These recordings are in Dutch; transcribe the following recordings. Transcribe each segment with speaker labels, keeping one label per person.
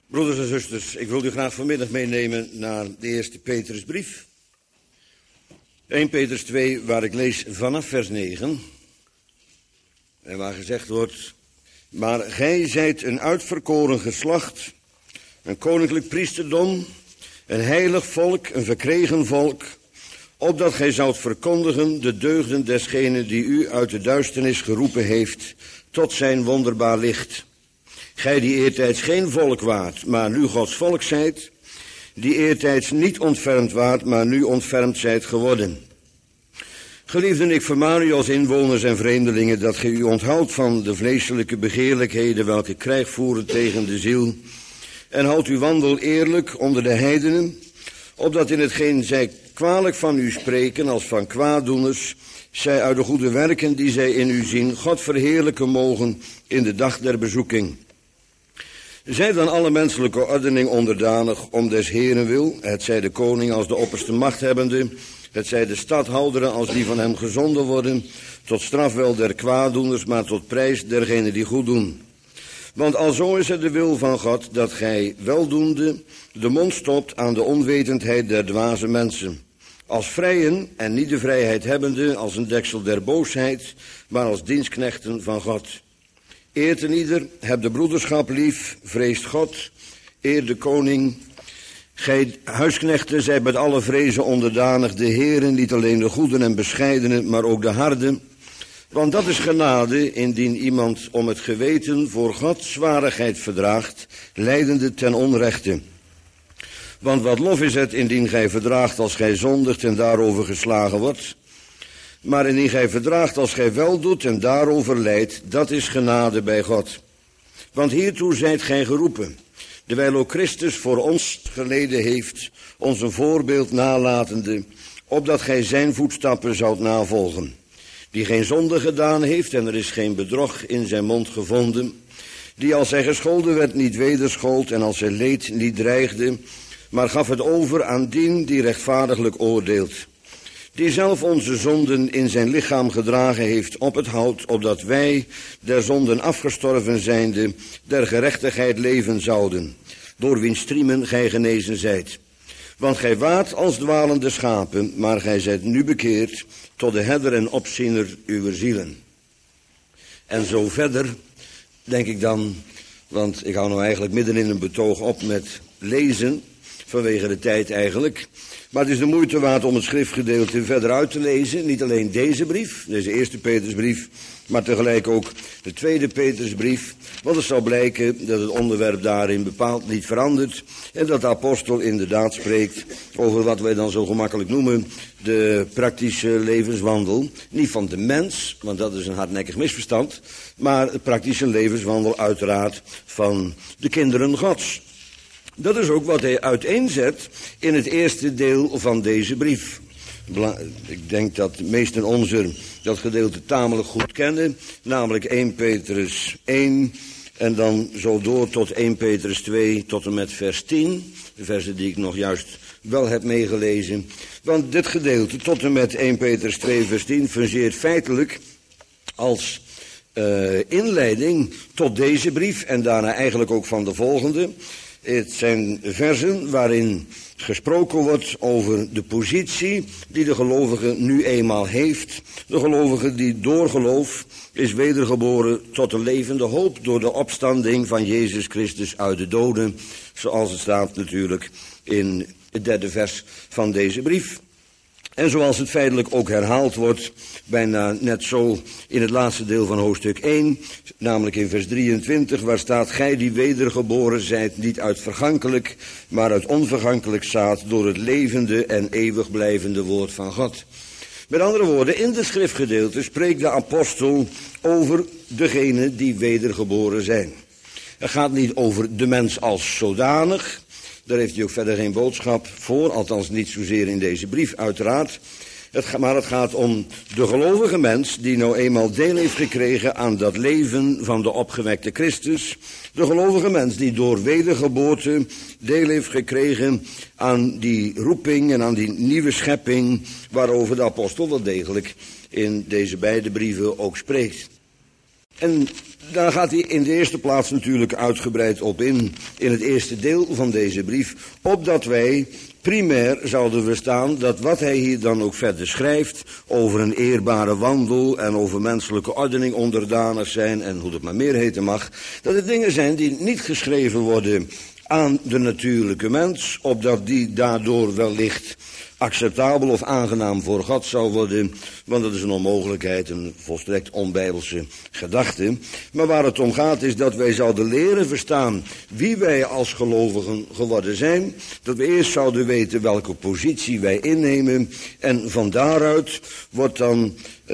Speaker 1: Broeders en zusters, ik wil u graag vanmiddag meenemen naar de eerste Petrusbrief. 1 Petrus 2, waar ik lees vanaf vers 9. En waar gezegd wordt: maar gij zijt een uitverkoren geslacht, een koninklijk priesterdom, een heilig volk, een verkregen volk, opdat gij zoudt verkondigen de deugden desgene die u uit de duisternis geroepen heeft tot zijn wonderbaar licht. Gij die eertijds geen volk waart, maar nu Gods volk zijt, die eertijds niet ontfermd waart, maar nu ontfermd zijt geworden. Geliefden, ik vermaan u als inwoners en vreemdelingen dat gij u onthoudt van de vleeselijke begeerlijkheden welke krijg voeren tegen de ziel, en houdt uw wandel eerlijk onder de heidenen, opdat in hetgeen zij kwalijk van u spreken als van kwaaddoeners, zij uit de goede werken die zij in u zien God verheerlijken mogen in de dag der bezoeking. Zij dan alle menselijke ordening onderdanig om des Heeren wil, het zij de koning als de opperste machthebbende, het zij de stadhouderen als die van hem gezonden worden, tot strafwel der kwaaddoeners, maar tot prijs dergenen die goed doen. Want alzo is het de wil van God, dat gij weldoende de mond stopt aan de onwetendheid der dwaze mensen. Als vrijen en niet de vrijheid hebbende, als een deksel der boosheid, maar als dienstknechten van God. Eert een ieder, heb de broederschap lief, vreest God, eer de koning. Gij huisknechten, zijt met alle vrezen onderdanig de Heeren, niet alleen de goeden en bescheidenen, maar ook de harden. Want dat is genade, indien iemand om het geweten voor God zwarigheid verdraagt, lijdende ten onrechte. Want wat lof is het, indien gij verdraagt als gij zondigt en daarover geslagen wordt. Maar indien gij verdraagt als gij wel doet en daarover lijdt, dat is genade bij God. Want hiertoe zijt gij geroepen, terwijl ook Christus voor ons geleden heeft, ons een voorbeeld nalatende, opdat gij zijn voetstappen zoudt navolgen. Die geen zonde gedaan heeft en er is geen bedrog in zijn mond gevonden, die als hij gescholden werd niet wederschold en als hij leed niet dreigde, maar gaf het over aan dien die rechtvaardiglijk oordeelt. Die zelf onze zonden in zijn lichaam gedragen heeft op het hout, opdat wij, der zonden afgestorven zijnde, der gerechtigheid leven zouden, door wiens striemen gij genezen zijt. Want gij waart als dwalende schapen, maar gij zijt nu bekeerd tot de herder en opziener uwer zielen. En zo verder, denk ik dan, want ik hou nou eigenlijk midden in een betoog op met lezen, vanwege de tijd eigenlijk. Maar het is de moeite waard om het schriftgedeelte verder uit te lezen. Niet alleen deze brief, deze eerste Petrusbrief, maar tegelijk ook de tweede Petrusbrief. Want het zal blijken dat het onderwerp daarin bepaald niet verandert. En dat de apostel inderdaad spreekt over wat wij dan zo gemakkelijk noemen de praktische levenswandel. Niet van de mens, want dat is een hardnekkig misverstand. Maar de praktische levenswandel uiteraard van de kinderen Gods. Dat is ook wat hij uiteenzet in het eerste deel van deze brief. Ik denk dat de meesten onze dat gedeelte tamelijk goed kennen. Namelijk 1 Petrus 1 en dan zo door tot 1 Petrus 2 tot en met vers 10. De versen die ik nog juist wel heb meegelezen. Want dit gedeelte tot en met 1 Petrus 2 vers 10 fungeert feitelijk als inleiding tot deze brief en daarna eigenlijk ook van de volgende. Het zijn versen waarin gesproken wordt over de positie die de gelovige nu eenmaal heeft. De gelovige die door geloof is wedergeboren tot de levende hoop door de opstanding van Jezus Christus uit de doden. Zoals het staat natuurlijk in het derde vers van deze brief. En zoals het feitelijk ook herhaald wordt, bijna net zo in het laatste deel van hoofdstuk 1, namelijk in vers 23, waar staat: gij die wedergeboren zijt, niet uit vergankelijk, maar uit onvergankelijk zaad, door het levende en eeuwig blijvende woord van God. Met andere woorden, in de schriftgedeelte spreekt de apostel over degenen die wedergeboren zijn. Het gaat niet over de mens als zodanig. Daar heeft hij ook verder geen boodschap voor, althans niet zozeer in deze brief uiteraard. Maar het gaat om de gelovige mens die nou eenmaal deel heeft gekregen aan dat leven van de opgewekte Christus. De gelovige mens die door wedergeboorte deel heeft gekregen aan die roeping en aan die nieuwe schepping waarover de apostel wel degelijk in deze beide brieven ook spreekt. En daar gaat hij in de eerste plaats natuurlijk uitgebreid op in het eerste deel van deze brief, opdat wij primair zouden verstaan dat wat hij hier dan ook verder schrijft over een eerbare wandel en over menselijke ordening, onderdanig zijn en hoe dat maar meer heten mag, dat het dingen zijn die niet geschreven worden aan de natuurlijke mens, opdat die daardoor wellicht acceptabel of aangenaam voor God zou worden, want dat is een onmogelijkheid, een volstrekt onbijbelse gedachte. Maar waar het om gaat is dat wij zouden leren verstaan wie wij als gelovigen geworden zijn, dat we eerst zouden weten welke positie wij innemen en van daaruit wordt dan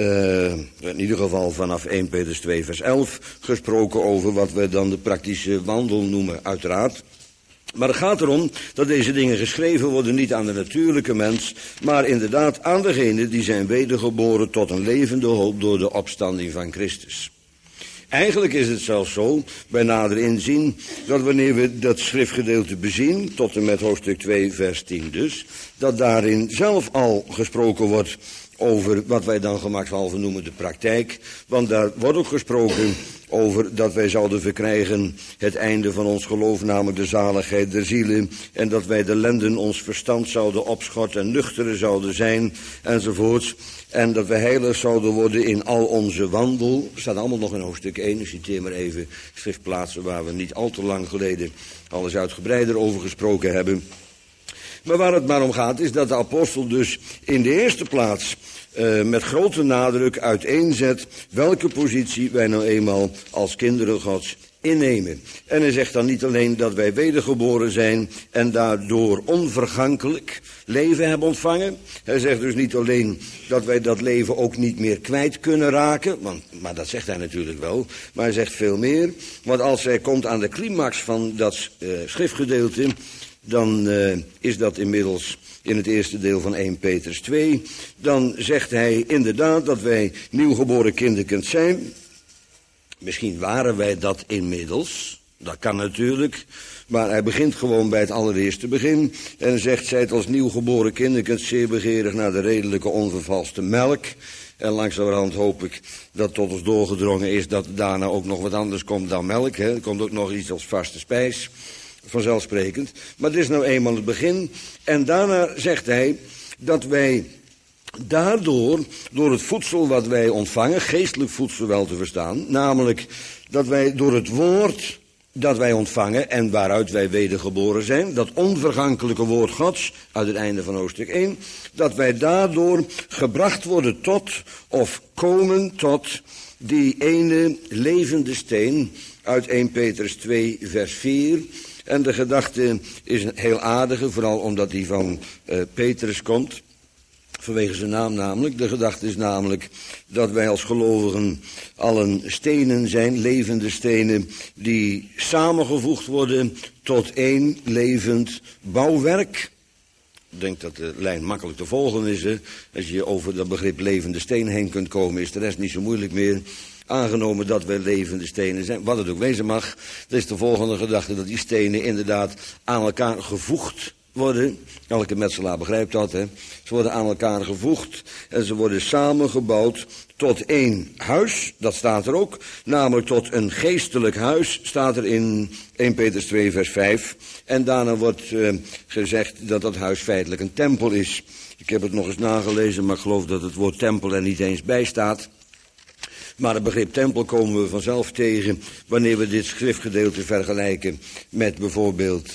Speaker 1: in ieder geval vanaf 1 Petrus 2 vers 11 gesproken over wat wij dan de praktische wandel noemen, uiteraard. Maar het gaat erom dat deze dingen geschreven worden niet aan de natuurlijke mens, maar inderdaad aan degenen die zijn wedergeboren tot een levende hoop door de opstanding van Christus. Eigenlijk is het zelfs zo, bij nader inzien, dat wanneer we dat schriftgedeelte bezien, tot en met hoofdstuk 2 vers 10 dus, dat daarin zelf al gesproken wordt over wat wij dan gemakshalve noemen de praktijk. Want daar wordt ook gesproken over dat wij zouden verkrijgen het einde van ons geloof, namelijk de zaligheid der zielen. En dat wij de lenden ons verstand zouden opschorten en nuchteren zouden zijn, enzovoorts. En dat we heilig zouden worden in al onze wandel. Dat staat allemaal nog in hoofdstuk 1. Ik citeer maar even schriftplaatsen waar we niet al te lang geleden alles uitgebreider over gesproken hebben. Maar waar het maar om gaat is dat de apostel dus in de eerste plaats met grote nadruk uiteenzet welke positie wij nou eenmaal als kinderen Gods innemen. En hij zegt dan niet alleen dat wij wedergeboren zijn en daardoor onvergankelijk leven hebben ontvangen. Hij zegt dus niet alleen dat wij dat leven ook niet meer kwijt kunnen raken, maar dat zegt hij natuurlijk wel, maar hij zegt veel meer. Want als hij komt aan de climax van dat schriftgedeelte, dan is dat inmiddels in het eerste deel van 1 Petrus 2. Dan zegt hij inderdaad dat wij nieuwgeboren kinderkind zijn. Misschien waren wij dat inmiddels. Dat kan natuurlijk. Maar hij begint gewoon bij het allereerste begin. En zegt, zijt als nieuwgeboren kinderkind zeer begeerig naar de redelijke onvervalste melk. En langzamerhand hoop ik dat tot ons doorgedrongen is dat daarna ook nog wat anders komt dan melk. Hè. Er komt ook nog iets als vaste spijs. Vanzelfsprekend. Maar dit is nou eenmaal het begin. En daarna zegt hij dat wij daardoor, door het voedsel wat wij ontvangen, geestelijk voedsel wel te verstaan, namelijk dat wij door het woord dat wij ontvangen en waaruit wij wedergeboren zijn, dat onvergankelijke woord Gods, uit het einde van hoofdstuk 1, dat wij daardoor gebracht worden tot, of komen tot, die ene levende steen uit 1 Petrus 2 vers 4. En de gedachte is een heel aardige, vooral omdat die van Petrus komt. Vanwege zijn naam namelijk. De gedachte is namelijk dat wij als gelovigen allen stenen zijn, levende stenen, die samengevoegd worden tot één levend bouwwerk. Ik denk dat de lijn makkelijk te volgen is. Hè? Als je over dat begrip levende steen heen kunt komen, is de rest niet zo moeilijk meer. Aangenomen dat wij levende stenen zijn, wat het ook wezen mag, dat is de volgende gedachte, dat die stenen inderdaad aan elkaar gevoegd worden. Elke metselaar begrijpt dat, hè. Ze worden aan elkaar gevoegd en ze worden samengebouwd tot één huis, dat staat er ook, namelijk tot een geestelijk huis, staat er in 1 Petrus 2 vers 5. En daarna wordt gezegd dat dat huis feitelijk een tempel is. Ik heb het nog eens nagelezen, maar ik geloof dat het woord tempel er niet eens bij staat. Maar het begrip tempel komen we vanzelf tegen wanneer we dit schriftgedeelte vergelijken met bijvoorbeeld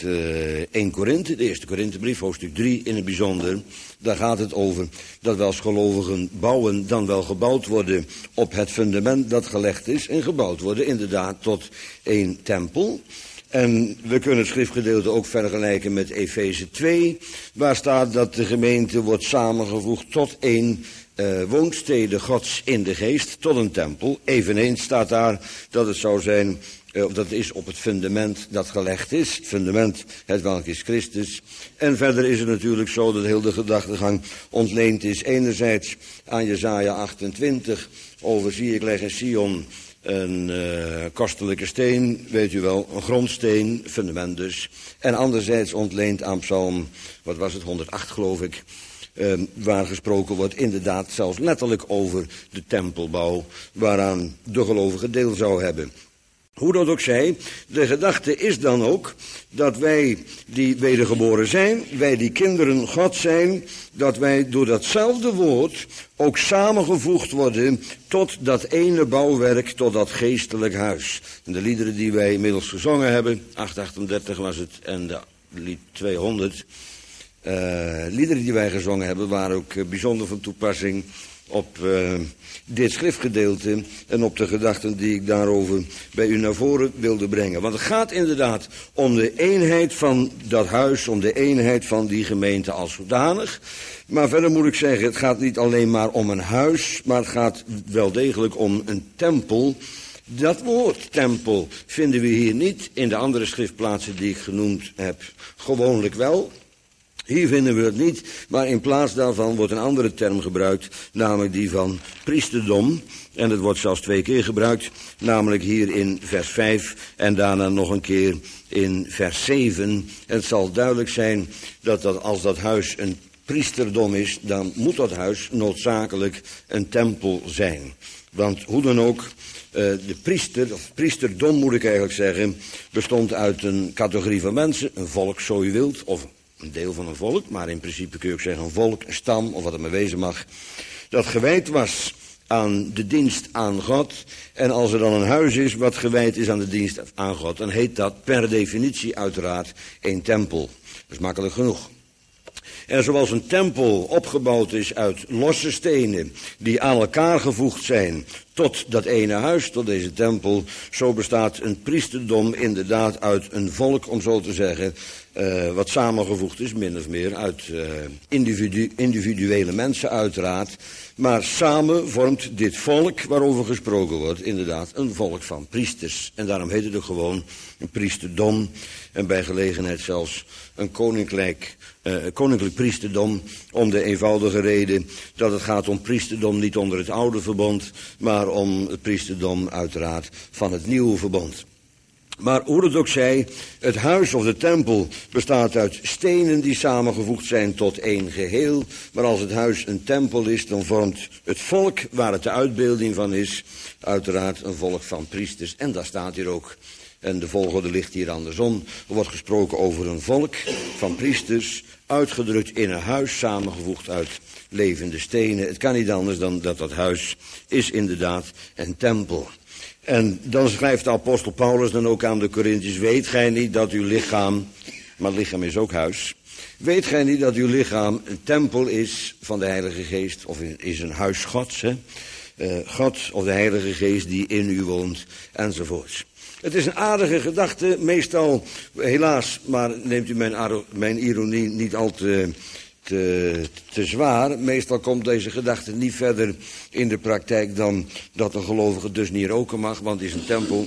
Speaker 1: 1 Korinthe, de eerste Korinthebrief, hoofdstuk 3 in het bijzonder. Daar gaat het over dat we als gelovigen bouwen, dan wel gebouwd worden op het fundament dat gelegd is en gebouwd worden inderdaad tot één tempel. En we kunnen het schriftgedeelte ook vergelijken met Efeze 2, waar staat dat de gemeente wordt samengevoegd tot één woonstede Gods in de geest, tot een tempel. Eveneens staat daar dat het zou zijn, dat is op het fundament dat gelegd is. Het fundament, het welk is Christus. En verder is het natuurlijk zo dat heel de gedachtegang ontleend is enerzijds aan Jesaja 28, over zie ik leg in Sion een kostelijke steen, weet u wel, een grondsteen, fundament dus. En anderzijds ontleend aan Psalm, wat was het, 108 geloof ik, waar gesproken wordt inderdaad zelfs letterlijk over de tempelbouw, waaraan de gelovige deel zou hebben. Hoe dat ook zij, de gedachte is dan ook dat wij die wedergeboren zijn, wij die kinderen God zijn, dat wij door datzelfde woord ook samengevoegd worden tot dat ene bouwwerk, tot dat geestelijk huis. En de liederen die wij inmiddels gezongen hebben, 838 was het en de lied 200, liederen die wij gezongen hebben waren ook bijzonder van toepassing op dit schriftgedeelte en op de gedachten die ik daarover bij u naar voren wilde brengen. Want het gaat inderdaad om de eenheid van dat huis, om de eenheid van die gemeente als zodanig. Maar verder moet ik zeggen, het gaat niet alleen maar om een huis, maar het gaat wel degelijk om een tempel. Dat woord tempel vinden we hier niet in de andere schriftplaatsen die ik genoemd heb. Gewoonlijk wel. Hier vinden we het niet, maar in plaats daarvan wordt een andere term gebruikt, namelijk die van priesterdom. En het wordt zelfs 2 keer gebruikt, namelijk hier in vers 5 en daarna nog een keer in vers 7. En het zal duidelijk zijn dat als dat huis een priesterdom is, dan moet dat huis noodzakelijk een tempel zijn. Want hoe dan ook, de priester, of priesterdom moet ik eigenlijk zeggen, bestond uit een categorie van mensen, een volk zo u wilt, of een deel van een volk, maar in principe kun je ook zeggen een volk, een stam, of wat het maar wezen mag, dat gewijd was aan de dienst aan God. En als er dan een huis is wat gewijd is aan de dienst aan God, dan heet dat per definitie uiteraard een tempel. Dat is makkelijk genoeg. En zoals een tempel opgebouwd is uit losse stenen die aan elkaar gevoegd zijn tot dat ene huis, tot deze tempel, zo bestaat een priesterdom inderdaad uit een volk, om zo te zeggen, wat samengevoegd is, min of meer, uit individuele mensen uiteraard. Maar samen vormt dit volk waarover gesproken wordt inderdaad een volk van priesters. En daarom heet het ook gewoon een priesterdom en bij gelegenheid zelfs een koninklijk priesterdom, om de eenvoudige reden dat het gaat om priesterdom niet onder het oude verbond, maar om het priesterdom uiteraard van het nieuwe verbond. Maar hoe het ook zij, het huis of de tempel bestaat uit stenen die samengevoegd zijn tot één geheel. Maar als het huis een tempel is, dan vormt het volk waar het de uitbeelding van is, uiteraard een volk van priesters. En dat staat hier ook. En de volgorde ligt hier andersom. Er wordt gesproken over een volk van priesters, uitgedrukt in een huis, samengevoegd uit levende stenen. Het kan niet anders dan dat huis is inderdaad een tempel. En dan schrijft de apostel Paulus dan ook aan de Korinthiërs: weet gij niet dat uw lichaam, maar het lichaam is ook huis, weet gij niet dat uw lichaam een tempel is van de Heilige Geest, of is een huis Gods, hè? God of de Heilige Geest die in u woont, enzovoorts. Het is een aardige gedachte, meestal, helaas, maar neemt u mijn ironie niet al te zwaar. Meestal komt deze gedachte niet verder in de praktijk dan dat een gelovige dus niet roken mag, want het is een tempel.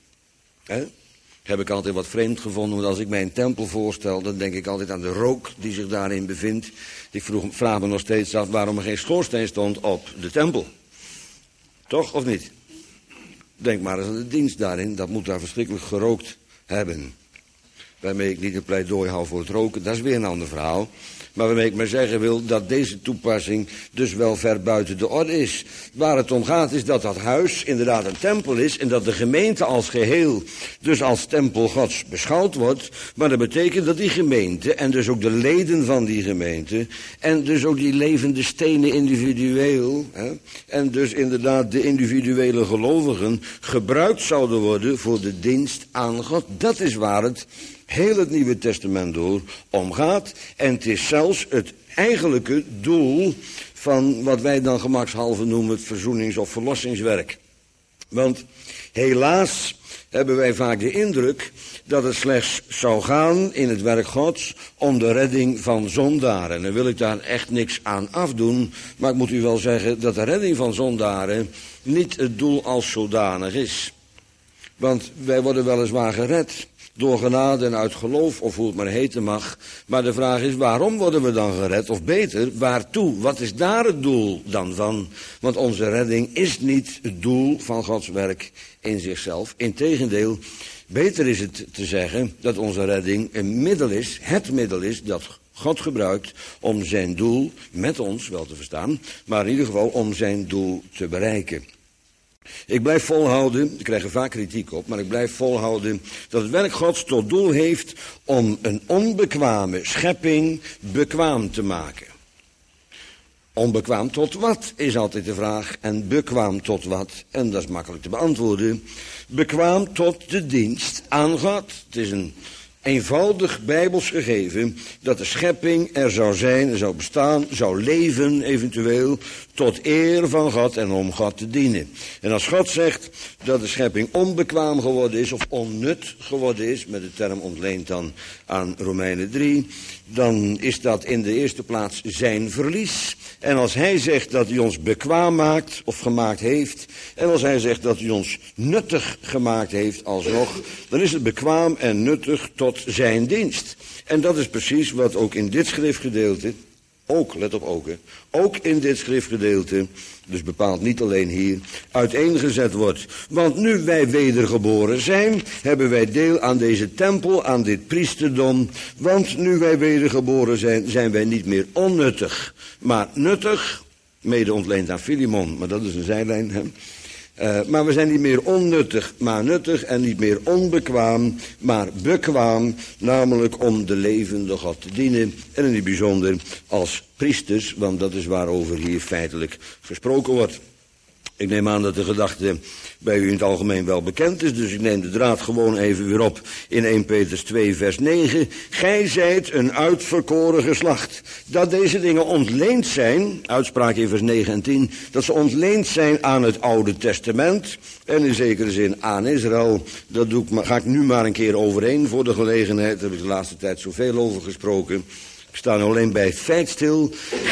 Speaker 1: Heb ik altijd wat vreemd gevonden, want als ik mij een tempel voorstel, dan denk ik altijd aan de rook die zich daarin bevindt. Ik vraag me nog steeds af waarom er geen schoorsteen stond op de tempel. Toch, of niet? Denk maar eens aan de dienst daarin, dat moet daar verschrikkelijk gerookt hebben. Waarmee ik niet een pleidooi hou voor het roken, dat is weer een ander verhaal. Maar waarmee ik maar zeggen wil dat deze toepassing dus wel ver buiten de orde is. Waar het om gaat is dat dat huis inderdaad een tempel is en dat de gemeente als geheel dus als tempel Gods beschouwd wordt. Maar dat betekent dat die gemeente en dus ook de leden van die gemeente en dus ook die levende stenen individueel en dus inderdaad de individuele gelovigen gebruikt zouden worden voor de dienst aan God. Dat is waar het heel het Nieuwe Testament door omgaat. En het is zelfs het eigenlijke doel van wat wij dan gemakshalve noemen het verzoenings- of verlossingswerk. Want helaas hebben wij vaak de indruk dat het slechts zou gaan in het werk Gods om de redding van zondaren. En dan wil ik daar echt niks aan afdoen, maar ik moet u wel zeggen dat de redding van zondaren niet het doel als zodanig is. Want wij worden weliswaar gered door genade en uit geloof, of hoe het maar heten mag. Maar de vraag is, waarom worden we dan gered? Of beter, waartoe? Wat is daar het doel dan van? Want onze redding is niet het doel van Gods werk in zichzelf. Integendeel, beter is het te zeggen dat onze redding een middel is, het middel is dat God gebruikt om zijn doel, met ons wel te verstaan, maar in ieder geval om zijn doel te bereiken. Ik blijf volhouden, ik krijg er vaak kritiek op, maar ik blijf volhouden dat het werk Gods tot doel heeft om een onbekwame schepping bekwaam te maken. Onbekwaam tot wat is altijd de vraag, en bekwaam tot wat, en dat is makkelijk te beantwoorden. Bekwaam tot de dienst aan God. Het is een eenvoudig bijbels gegeven dat de schepping er zou zijn, er zou bestaan, zou leven eventueel tot eer van God en om God te dienen. En als God zegt dat de schepping onbekwaam geworden is of onnut geworden is, met de term ontleend dan aan Romeinen 3, dan is dat in de eerste plaats zijn verlies. En als hij zegt dat hij ons bekwaam maakt of gemaakt heeft, en als hij zegt dat hij ons nuttig gemaakt heeft alsnog, dan is het bekwaam en nuttig tot zijn dienst. En dat is precies wat ook in dit schriftgedeelte, let op ook in dit schriftgedeelte, dus bepaald niet alleen hier, uiteengezet wordt. Want nu wij wedergeboren zijn, hebben wij deel aan deze tempel, aan dit priesterdom. Want nu wij wedergeboren zijn, zijn wij niet meer onnuttig, maar nuttig, mede ontleend aan Filemon, maar dat is een zijlijn, hè? Maar we zijn niet meer onnuttig, maar nuttig, en niet meer onbekwaam, maar bekwaam, namelijk om de levende God te dienen, en in het bijzonder als priesters, want dat is waarover hier feitelijk gesproken wordt. Ik neem aan dat de gedachte bij u in het algemeen wel bekend is, dus ik neem de draad gewoon even weer op in 1 Petrus 2 vers 9. Gij zijt een uitverkoren geslacht. Dat deze dingen ontleend zijn, uitspraak in vers 9 en 10, dat ze ontleend zijn aan het Oude Testament en in zekere zin aan Israël. Dat ga ik nu maar een keer overheen voor de gelegenheid, daar heb ik de laatste tijd zoveel over gesproken. Ik sta alleen bij het feit stil.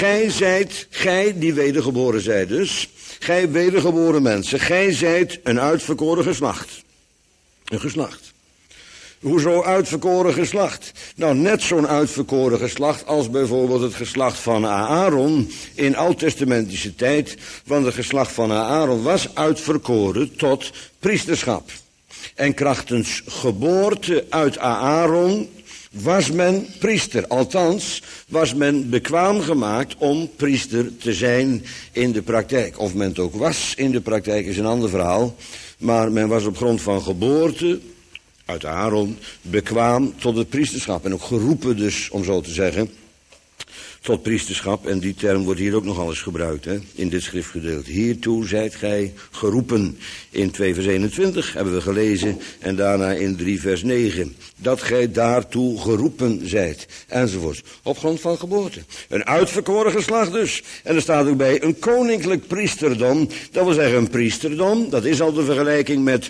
Speaker 1: Gij die wedergeboren zijt dus, gij wedergeboren mensen, gij zijt een uitverkoren geslacht. Een geslacht. Hoezo uitverkoren geslacht? Nou, net zo'n uitverkoren geslacht als bijvoorbeeld het geslacht van Aaron in oud-testamentische tijd. Want het geslacht van Aaron was uitverkoren tot priesterschap. En krachtens geboorte uit Aaron was men priester. Althans, was men bekwaam gemaakt om priester te zijn in de praktijk. Of men het ook was in de praktijk is een ander verhaal. Maar men was op grond van geboorte uit Aaron bekwaam tot het priesterschap. En ook geroepen dus, om zo te zeggen, tot priesterschap. En die term wordt hier ook nogal eens gebruikt, hè, in dit schriftgedeelte. Hiertoe zijt gij geroepen. In 2 vers 21 hebben we gelezen. En daarna in 3 vers 9. Dat gij daartoe geroepen zijt. Enzovoort. Op grond van geboorte. Een uitverkoren geslacht dus. En er staat ook bij een koninklijk priesterdom. Dat wil zeggen een priesterdom. Dat is al de vergelijking met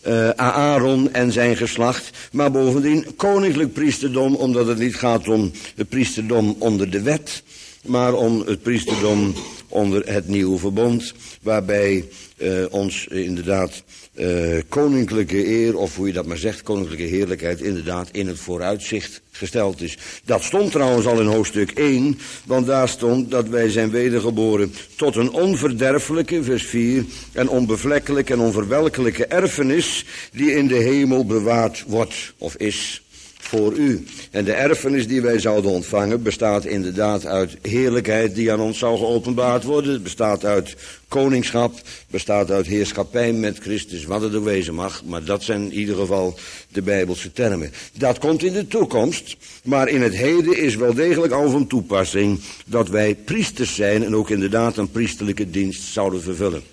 Speaker 1: Aaron en zijn geslacht. Maar bovendien koninklijk priesterdom. Omdat het niet gaat om het priesterdom onder de wet. Maar om het priesterdom onder het nieuwe verbond. Waarbij ons inderdaad koninklijke eer, of hoe je dat maar zegt, koninklijke heerlijkheid, inderdaad in het vooruitzicht gesteld is. Dat stond trouwens al in hoofdstuk 1, want daar stond dat wij zijn wedergeboren tot een onverderfelijke, vers 4, en onbevlekkelijke en onverwelkelijke erfenis die in de hemel bewaard wordt, of is, voor u. En de erfenis die wij zouden ontvangen bestaat inderdaad uit heerlijkheid die aan ons zou geopenbaard worden. Het bestaat uit koningschap, bestaat uit heerschappij met Christus, wat het ook wezen mag. Maar dat zijn in ieder geval de Bijbelse termen. Dat komt in de toekomst, maar in het heden is wel degelijk al van toepassing dat wij priesters zijn en ook inderdaad een priesterlijke dienst zouden vervullen.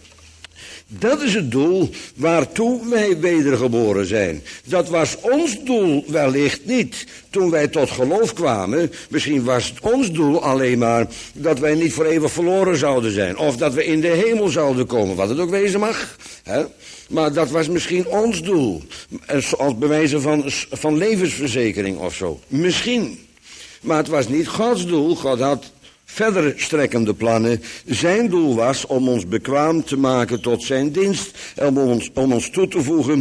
Speaker 1: Dat is het doel waartoe wij wedergeboren zijn. Dat was ons doel wellicht niet toen wij tot geloof kwamen. Misschien was het ons doel alleen maar dat wij niet voor eeuwig verloren zouden zijn. Of dat we in de hemel zouden komen, wat het ook wezen mag. Hè? Maar dat was misschien ons doel. Als bewijzen van levensverzekering of zo. Misschien. Maar het was niet Gods doel. God had verder strekkende plannen. Zijn doel was om ons bekwaam te maken tot zijn dienst. Om ons toe te voegen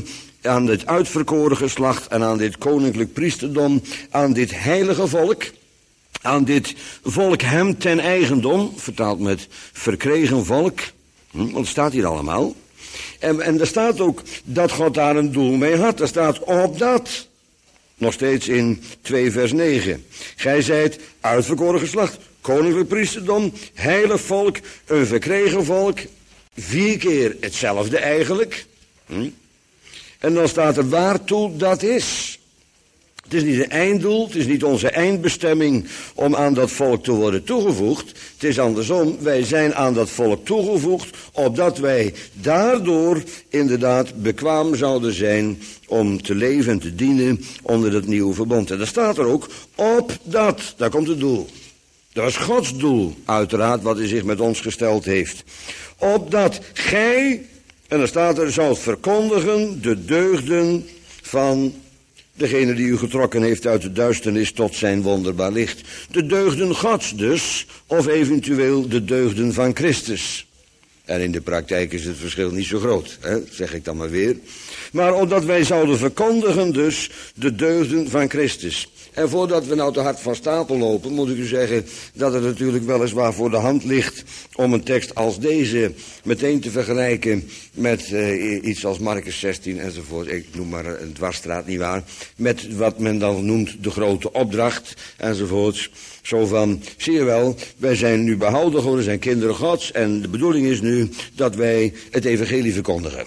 Speaker 1: aan dit uitverkoren geslacht en aan dit koninklijk priesterdom, aan dit heilige volk, aan dit volk hem ten eigendom, vertaald met verkregen volk, want het staat hier allemaal. En er staat ook dat God daar een doel mee had. Er staat opdat, nog steeds in 2 vers 9. Gij zijt uitverkoren geslacht, koninklijk priesterdom, heilig volk, een verkregen volk. 4 keer hetzelfde eigenlijk. En dan staat er waartoe dat is. Het is niet een einddoel, het is niet onze eindbestemming om aan dat volk te worden toegevoegd. Het is andersom, wij zijn aan dat volk toegevoegd, opdat wij daardoor inderdaad bekwaam zouden zijn om te leven en te dienen onder het nieuwe verbond. En daar staat er ook, opdat, daar komt het doel. Dat is Gods doel, uiteraard, wat hij zich met ons gesteld heeft. Opdat gij, en dan staat er, zoudt verkondigen de deugden van degene die u getrokken heeft uit de duisternis tot zijn wonderbaar licht. De deugden Gods dus, of eventueel de deugden van Christus. En in de praktijk is het verschil niet zo groot, zeg ik dan maar weer. Maar opdat wij zouden verkondigen dus de deugden van Christus. En voordat we nou te hard van stapel lopen, moet ik u zeggen dat het natuurlijk weliswaar voor de hand ligt om een tekst als deze meteen te vergelijken met iets als Marcus 16 enzovoort. Ik noem maar een dwarsstraat, nietwaar. Met wat men dan noemt de grote opdracht enzovoorts. Zo van, zie je wel, wij zijn nu behouden geworden, zijn kinderen Gods en de bedoeling is nu dat wij het evangelie verkondigen.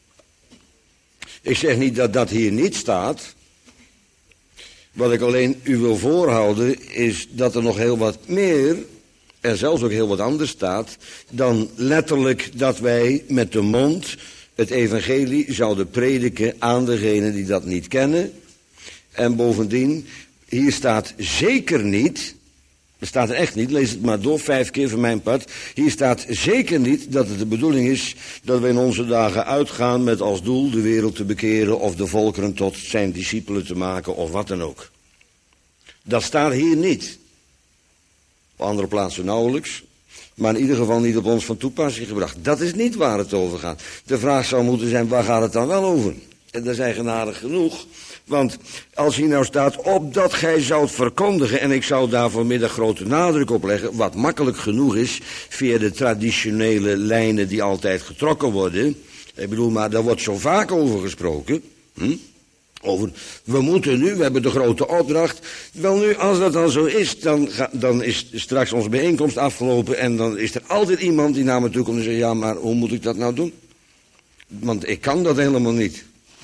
Speaker 1: Ik zeg niet dat dat hier niet staat. Wat ik alleen u wil voorhouden is dat er nog heel wat meer, en zelfs ook heel wat anders staat, dan letterlijk dat wij met de mond het evangelie zouden prediken aan degenen die dat niet kennen. En bovendien, hier staat zeker niet, er staat er echt niet, lees het maar door 5 keer van mijn part. Hier staat zeker niet dat het de bedoeling is dat wij in onze dagen uitgaan met als doel de wereld te bekeren of de volkeren tot zijn discipelen te maken of wat dan ook. Dat staat hier niet. Op andere plaatsen nauwelijks, maar in ieder geval niet op ons van toepassing gebracht. Dat is niet waar het over gaat. De vraag zou moeten zijn, waar gaat het dan wel over? En dat is eigenaardig genoeg. Want als hier nou staat, opdat gij zoudt verkondigen, en ik zou daar vanmiddag grote nadruk op leggen, wat makkelijk genoeg is, via de traditionele lijnen die altijd getrokken worden. Ik bedoel, maar daar wordt zo vaak over gesproken. Over, we moeten nu, we hebben de grote opdracht. Wel nu, als dat dan zo is, dan is straks onze bijeenkomst afgelopen en dan is er altijd iemand die naar me toe komt en zegt, ja, maar hoe moet ik dat nou doen? Want ik kan dat helemaal niet.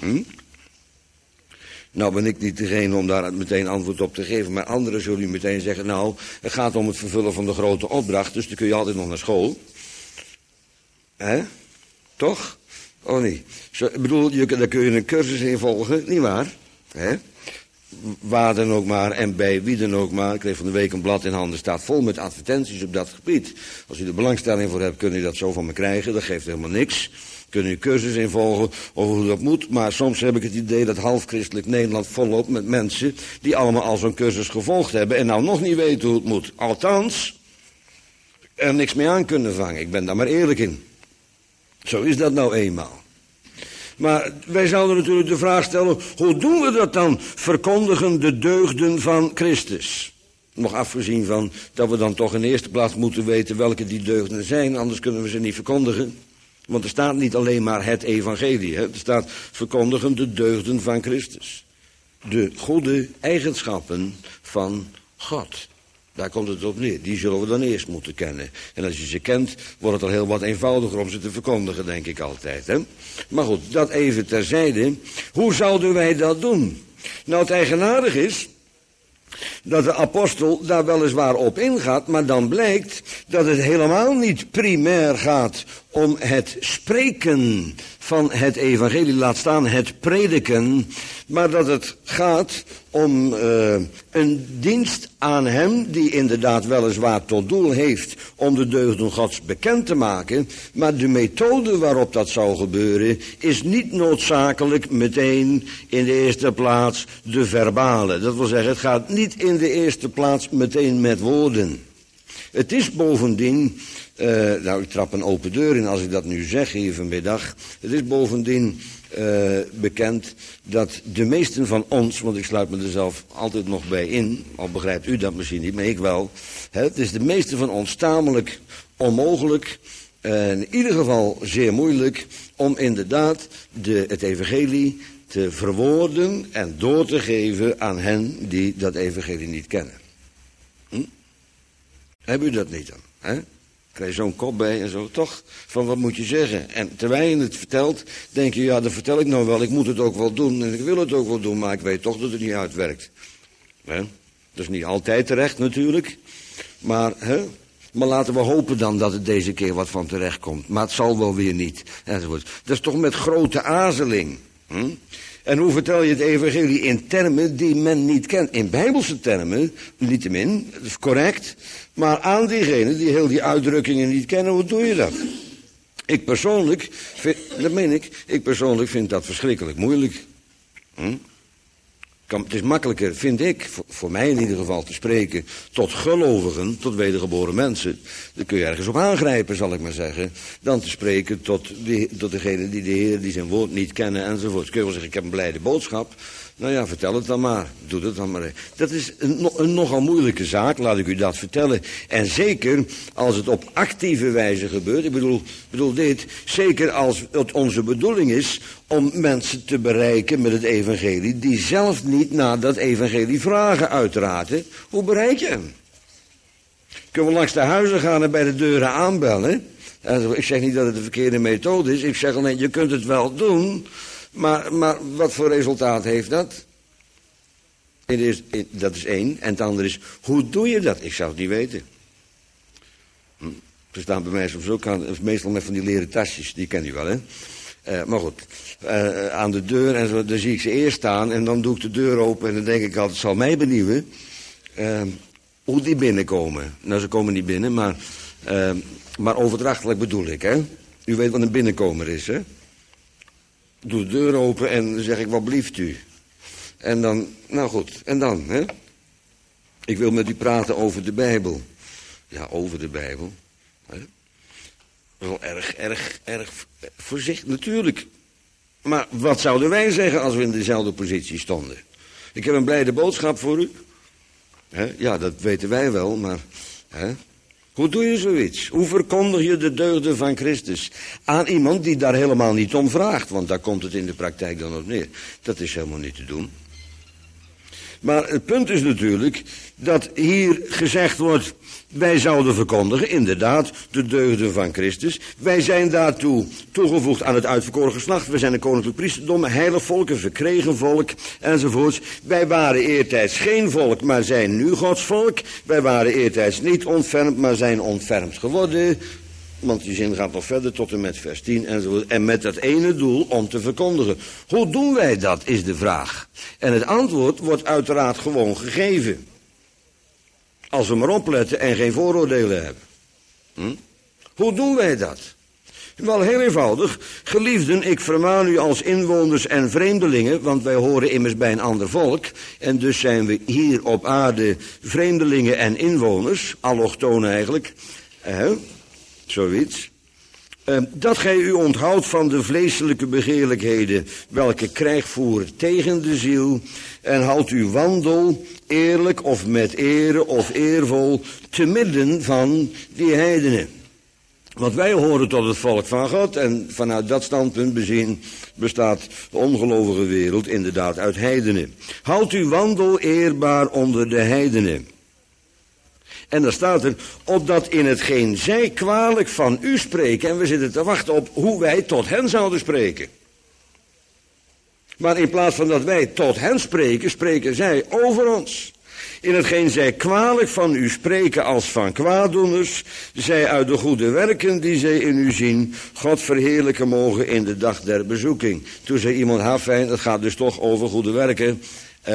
Speaker 1: Nou ben ik niet degene om daar meteen antwoord op te geven, maar anderen zullen u meteen zeggen, nou, het gaat om het vervullen van de grote opdracht, dus dan kun je altijd nog naar school. Toch? Oh nee. Ik bedoel, daar kun je een cursus in volgen, nietwaar? Waar dan ook maar en bij wie dan ook maar. Ik kreeg van de week een blad in handen, staat vol met advertenties op dat gebied. Als u er belangstelling voor hebt, kun je dat zo van me krijgen, dat geeft helemaal niks. Kun je een cursus in volgen over hoe dat moet, maar soms heb ik het idee dat half christelijk Nederland volloopt met mensen die allemaal al zo'n cursus gevolgd hebben en nou nog niet weten hoe het moet. Althans, er niks mee aan kunnen vangen. Ik ben daar maar eerlijk in. Zo is dat nou eenmaal. Maar wij zouden natuurlijk de vraag stellen, hoe doen we dat dan? Verkondigen de deugden van Christus. Nog afgezien van dat we dan toch in de eerste plaats moeten weten welke die deugden zijn, anders kunnen we ze niet verkondigen. Want er staat niet alleen maar het evangelie, er staat verkondigen de deugden van Christus. De goede eigenschappen van God. Daar komt het op neer. Die zullen we dan eerst moeten kennen. En als je ze kent, wordt het al heel wat eenvoudiger om ze te verkondigen, denk ik altijd. Maar goed, dat even terzijde. Hoe zouden wij dat doen? Nou, het eigenaardig is dat de apostel daar weliswaar op ingaat, maar dan blijkt dat het helemaal niet primair gaat om het spreken van het evangelie, laat staan het prediken, maar dat het gaat om een dienst aan hem die inderdaad weliswaar tot doel heeft om de deugden Gods bekend te maken, maar de methode waarop dat zou gebeuren is niet noodzakelijk meteen in de eerste plaats de verbale. Dat wil zeggen, het gaat niet in de eerste plaats meteen met woorden. Het is bovendien, ik trap een open deur in als ik dat nu zeg hier vanmiddag. Het is bovendien bekend dat de meesten van ons, want ik sluit me er zelf altijd nog bij in, al begrijpt u dat misschien niet, maar ik wel. Het is de meesten van ons tamelijk onmogelijk, in ieder geval zeer moeilijk, om inderdaad het evangelie te verwoorden en door te geven aan hen die dat evangelie niet kennen. Heb u dat niet dan? Hè? Krijg je zo'n kop bij en zo, toch? Van wat moet je zeggen? En terwijl je het vertelt, denk je, ja, dat vertel ik nou wel, ik moet het ook wel doen en ik wil het ook wel doen, maar ik weet toch dat het niet uitwerkt. Hè? Dat is niet altijd terecht natuurlijk, maar laten we hopen dan dat het deze keer wat van terecht komt. Maar het zal wel weer niet, enzovoort. Dat is toch met grote aarzeling. En hoe vertel je het evangelie in termen die men niet kent? In bijbelse termen, niettemin, dat is correct. Maar aan diegenen die heel die uitdrukkingen niet kennen, hoe doe je dat? Ik persoonlijk vind dat verschrikkelijk moeilijk. Het is makkelijker, vind ik, voor mij in ieder geval, te spreken tot gelovigen, tot wedergeboren mensen. Daar kun je ergens op aangrijpen, zal ik maar zeggen. Dan te spreken tot degene die de Heer, die zijn woord niet kennen enzovoort. Kun je wel zeggen, ik heb een blijde boodschap. Nou ja, vertel het dan maar. Doe het dan maar. Dat is een nogal moeilijke zaak, laat ik u dat vertellen. En zeker als het op actieve wijze gebeurt. Ik bedoel dit. Zeker als het onze bedoeling is om mensen te bereiken met het evangelie die zelf niet naar dat evangelie vragen, uiteraard. Hè. Hoe bereik je hem? Kunnen we langs de huizen gaan en bij de deuren aanbellen? Ik zeg niet dat het de verkeerde methode is. Ik zeg alleen, je kunt het wel doen. Maar wat voor resultaat heeft dat? Dat is één. En het andere is, hoe doe je dat? Ik zou het niet weten. Ze staan bij mij soms ook meestal met van die leren tasjes. Die ken je wel, hè? Maar goed, aan de deur en zo, dan zie ik ze eerst staan. En dan doe ik de deur open en dan denk ik altijd, het zal mij benieuwen hoe die binnenkomen. Nou, ze komen niet binnen, maar overdrachtelijk bedoel ik, hè? U weet wat een binnenkomer is, hè? Ik doe de deur open en dan zeg ik, wat blieft u? En dan, nou goed, en dan, hè? Ik wil met u praten over de Bijbel. Ja, over de Bijbel. Hè? Wel erg voorzichtig, natuurlijk. Maar wat zouden wij zeggen als we in dezelfde positie stonden? Ik heb een blijde boodschap voor u. Hè? Ja, dat weten wij wel, maar... Hè? Hoe doe je zoiets? Hoe verkondig je de deugden van Christus aan iemand die daar helemaal niet om vraagt? Want daar komt het in de praktijk dan op neer. Dat is helemaal niet te doen. Maar het punt is natuurlijk dat hier gezegd wordt, wij zouden verkondigen, inderdaad, de deugden van Christus. Wij zijn daartoe toegevoegd aan het uitverkoren geslacht. We zijn een koninklijk priesterdom, een heilig volk, een verkregen volk, enzovoorts. Wij waren eertijds geen volk, maar zijn nu Gods volk. Wij waren eertijds niet ontfermd, maar zijn ontfermd geworden. Want die zin gaat nog verder tot en met vers 10 enzovoort. En met dat ene doel om te verkondigen. Hoe doen wij dat, is de vraag. En het antwoord wordt uiteraard gewoon gegeven. Als we maar opletten en geen vooroordelen hebben. Hoe doen wij dat? Wel heel eenvoudig. Geliefden, ik vermaan u als inwoners en vreemdelingen, want wij horen immers bij een ander volk. En dus zijn we hier op aarde vreemdelingen en inwoners, allochtonen eigenlijk. Zoiets. Dat gij u onthoudt van de vleeselijke begeerlijkheden, welke krijg voeren tegen de ziel, en houdt uw wandel eerlijk of met ere of eervol te midden van die heidenen. Want wij horen tot het volk van God en vanuit dat standpunt bezien bestaat de ongelovige wereld inderdaad uit heidenen. Houdt uw wandel eerbaar onder de heidenen. En dan staat er, opdat in hetgeen zij kwalijk van u spreken, en we zitten te wachten op hoe wij tot hen zouden spreken. Maar in plaats van dat wij tot hen spreken, spreken zij over ons. In hetgeen zij kwalijk van u spreken als van kwaaddoeners, zij uit de goede werken die zij in u zien, God verheerlijken mogen in de dag der bezoeking. Toen zei iemand, fijn, het gaat dus toch over goede werken.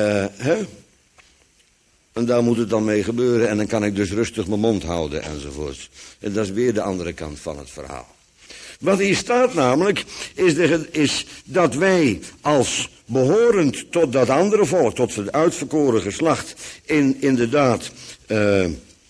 Speaker 1: En daar moet het dan mee gebeuren en dan kan ik dus rustig mijn mond houden enzovoort. En dat is weer de andere kant van het verhaal. Wat hier staat namelijk, is dat wij als behorend tot dat andere volk, tot het uitverkoren geslacht, inderdaad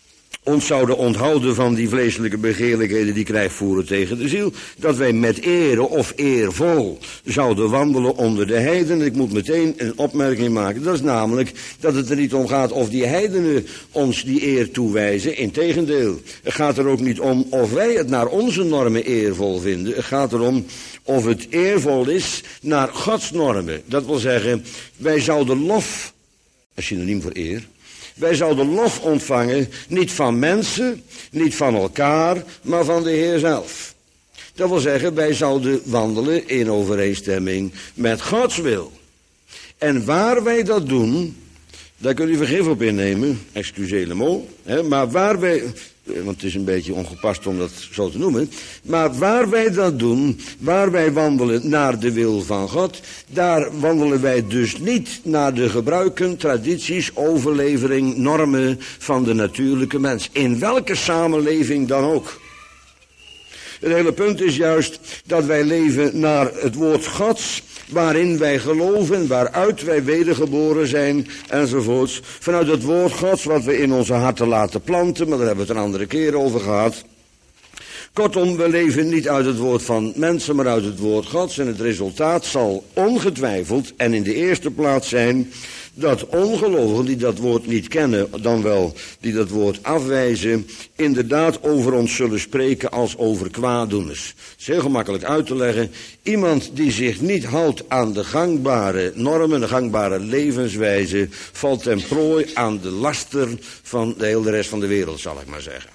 Speaker 1: ons zouden onthouden van die vleeselijke begeerlijkheden die krijg voeren tegen de ziel. Dat wij met ere of eervol zouden wandelen onder de heidenen. Ik moet meteen een opmerking maken. Dat is namelijk dat het er niet om gaat of die heidenen ons die eer toewijzen. Integendeel, het gaat er ook niet om of wij het naar onze normen eervol vinden. Het gaat erom of het eervol is naar Gods normen. Dat wil zeggen, wij zouden lof, een synoniem voor eer, wij zouden lof ontvangen, niet van mensen, niet van elkaar, maar van de Heer zelf. Dat wil zeggen, wij zouden wandelen in overeenstemming met Gods wil. En waar wij dat doen, daar kunt u vergif op innemen, excusez le mot, maar waar wij, want het is een beetje ongepast om dat zo te noemen, maar waar wij dat doen, waar wij wandelen naar de wil van God, daar wandelen wij dus niet naar de gebruiken, tradities, overlevering, normen van de natuurlijke mens. In welke samenleving dan ook. Het hele punt is juist dat wij leven naar het woord Gods, waarin wij geloven, waaruit wij wedergeboren zijn, enzovoorts. Vanuit het woord Gods, wat we in onze harten laten planten, maar daar hebben we het een andere keer over gehad. Kortom, we leven niet uit het woord van mensen, maar uit het woord Gods. En het resultaat zal ongetwijfeld en in de eerste plaats zijn dat ongelovigen die dat woord niet kennen, dan wel die dat woord afwijzen, inderdaad over ons zullen spreken als over kwaaddoeners. Het is heel gemakkelijk uit te leggen. Iemand die zich niet houdt aan de gangbare normen, de gangbare levenswijze, valt ten prooi aan de laster van de hele rest van de wereld, zal ik maar zeggen.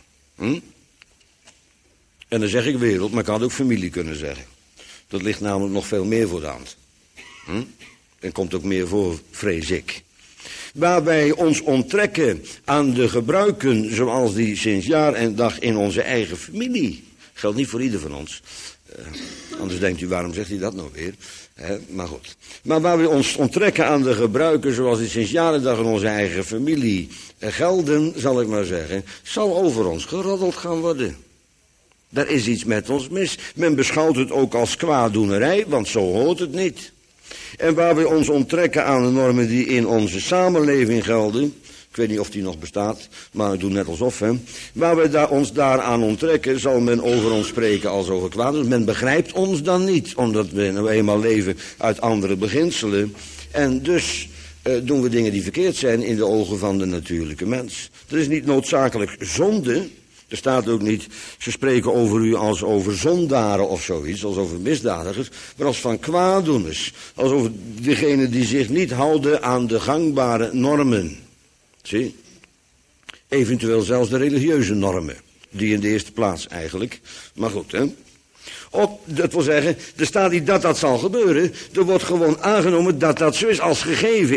Speaker 1: En dan zeg ik wereld, maar ik had ook familie kunnen zeggen. Dat ligt namelijk nog veel meer voor de hand. En komt ook meer voor, vrees ik. Waar wij ons onttrekken aan de gebruiken zoals die sinds jaar en dag in onze eigen familie. Geldt niet voor ieder van ons. Anders denkt u, waarom zegt hij dat nou weer? Maar goed. Maar waar we ons onttrekken aan de gebruiken zoals die sinds jaar en dag in onze eigen familie gelden, zal ik maar zeggen, zal over ons geroddeld gaan worden. Daar is iets met ons mis. Men beschouwt het ook als kwaaddoenerij, want zo hoort het niet. En waar we ons onttrekken aan de normen die in onze samenleving gelden, ik weet niet of die nog bestaat, maar ik doe net alsof, waar we ons daaraan onttrekken, zal men over ons spreken als over kwaad. Men begrijpt ons dan niet, omdat we nou eenmaal leven uit andere beginselen. En dus doen we dingen die verkeerd zijn in de ogen van de natuurlijke mens. Dat is niet noodzakelijk zonde. Er staat ook niet, ze spreken over u als over zondaren of zoiets, als over misdadigers, maar als van kwaaddoeners. Als over degenen die zich niet houden aan de gangbare normen. Zie? Eventueel zelfs de religieuze normen. Die in de eerste plaats eigenlijk. Maar goed, dat wil zeggen, er staat niet dat dat zal gebeuren. Er wordt gewoon aangenomen dat dat zo is als gegeven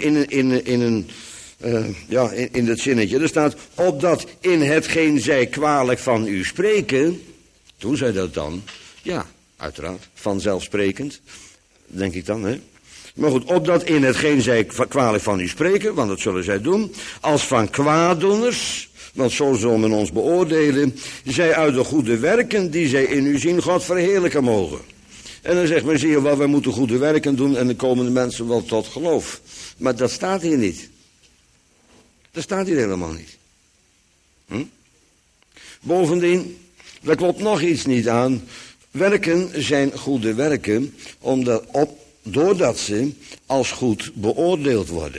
Speaker 1: in het zinnetje. Er staat, opdat in hetgeen zij kwalijk van u spreken. Doen zij dat dan? Ja, uiteraard. Vanzelfsprekend. Denk ik dan, Maar goed, opdat in hetgeen zij kwalijk van u spreken, want dat zullen zij doen, als van kwaaddoeners, want zo zal men ons beoordelen, zij uit de goede werken die zij in u zien, God verheerlijken mogen. En dan zegt men, zie je wel, wij moeten goede werken doen en dan komen de mensen wel tot geloof. Maar dat staat hier niet. Dat staat hier helemaal niet. Bovendien, daar klopt nog iets niet aan. Werken zijn goede werken, doordat ze als goed beoordeeld worden.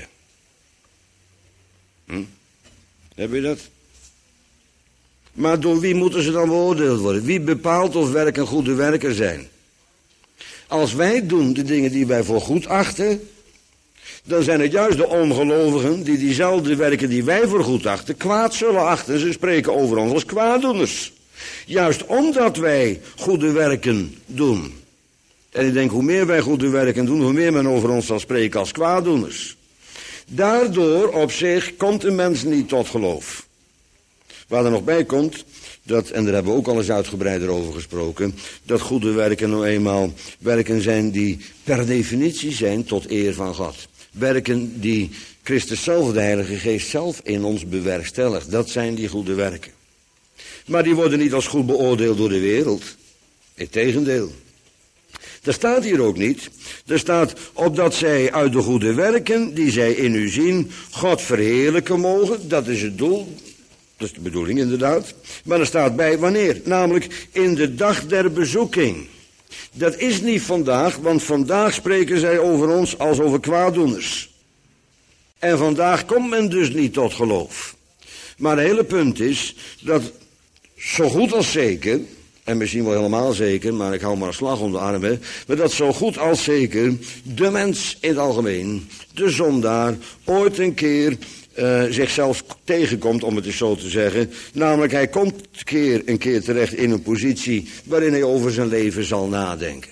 Speaker 1: Heb je dat? Maar door wie moeten ze dan beoordeeld worden? Wie bepaalt of werken goede werken zijn? Als wij doen de dingen die wij voor goed achten, dan zijn het juist de ongelovigen die diezelfde werken die wij voor goed achten, kwaad zullen achten. Ze spreken over ons als kwaaddoeners. Juist omdat wij goede werken doen. En ik denk, hoe meer wij goede werken doen, hoe meer men over ons zal spreken als kwaaddoeners. Daardoor op zich komt een mens niet tot geloof. Waar er nog bij komt, en daar hebben we ook al eens uitgebreider over gesproken, dat goede werken nou eenmaal werken zijn die per definitie zijn tot eer van God. Werken die Christus zelf, de Heilige Geest zelf in ons bewerkstelligt. Dat zijn die goede werken. Maar die worden niet als goed beoordeeld door de wereld. Integendeel. Dat staat hier ook niet. Er staat, opdat zij uit de goede werken die zij in u zien, God verheerlijken mogen. Dat is het doel. Dat is de bedoeling inderdaad. Maar er staat bij wanneer, namelijk in de dag der bezoeking. Dat is niet vandaag, want vandaag spreken zij over ons als over kwaaddoeners. En vandaag komt men dus niet tot geloof. Maar het hele punt is dat zo goed als zeker, en misschien wel helemaal zeker, maar ik hou maar een slag om de armen, maar dat zo goed als zeker de mens in het algemeen, de zondaar, ooit een keer zichzelf tegenkomt, om het eens zo te zeggen. Namelijk, hij komt een keer terecht in een positie waarin hij over zijn leven zal nadenken.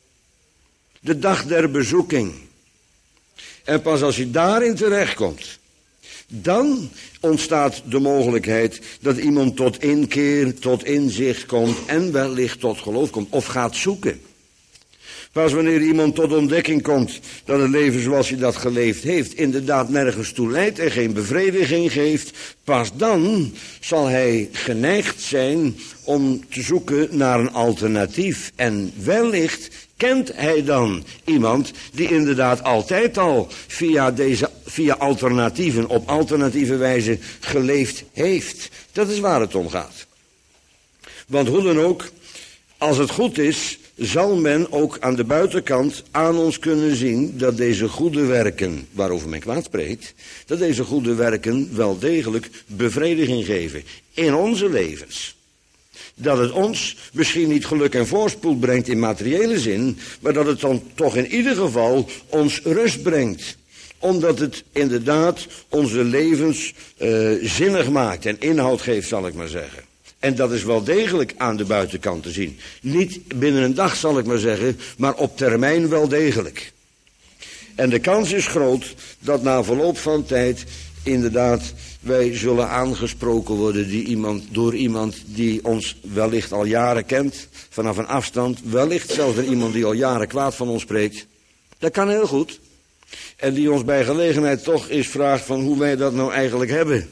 Speaker 1: De dag der bezoeking. En pas als hij daarin terechtkomt, dan ontstaat de mogelijkheid dat iemand tot inkeer, tot inzicht komt en wellicht tot geloof komt of gaat zoeken. Pas wanneer iemand tot ontdekking komt dat het leven zoals hij dat geleefd heeft inderdaad nergens toe leidt en geen bevrediging geeft, pas dan zal hij geneigd zijn om te zoeken naar een alternatief. En wellicht kent hij dan iemand die inderdaad altijd al via alternatieven, op alternatieve wijze geleefd heeft. Dat is waar het om gaat. Want hoe dan ook, als het goed is, zal men ook aan de buitenkant aan ons kunnen zien dat deze goede werken, waarover men kwaad spreekt, dat deze goede werken wel degelijk bevrediging geven in onze levens. Dat het ons misschien niet geluk en voorspoed brengt in materiële zin, maar dat het dan toch in ieder geval ons rust brengt. Omdat het inderdaad onze levens zinnig maakt en inhoud geeft, zal ik maar zeggen. En dat is wel degelijk aan de buitenkant te zien. Niet binnen een dag, zal ik maar zeggen, maar op termijn wel degelijk. En de kans is groot dat na verloop van tijd inderdaad wij zullen aangesproken worden door iemand die ons wellicht al jaren kent, vanaf een afstand, wellicht zelfs door iemand die al jaren kwaad van ons spreekt. Dat kan heel goed. En die ons bij gelegenheid toch eens vraagt van hoe wij dat nou eigenlijk hebben.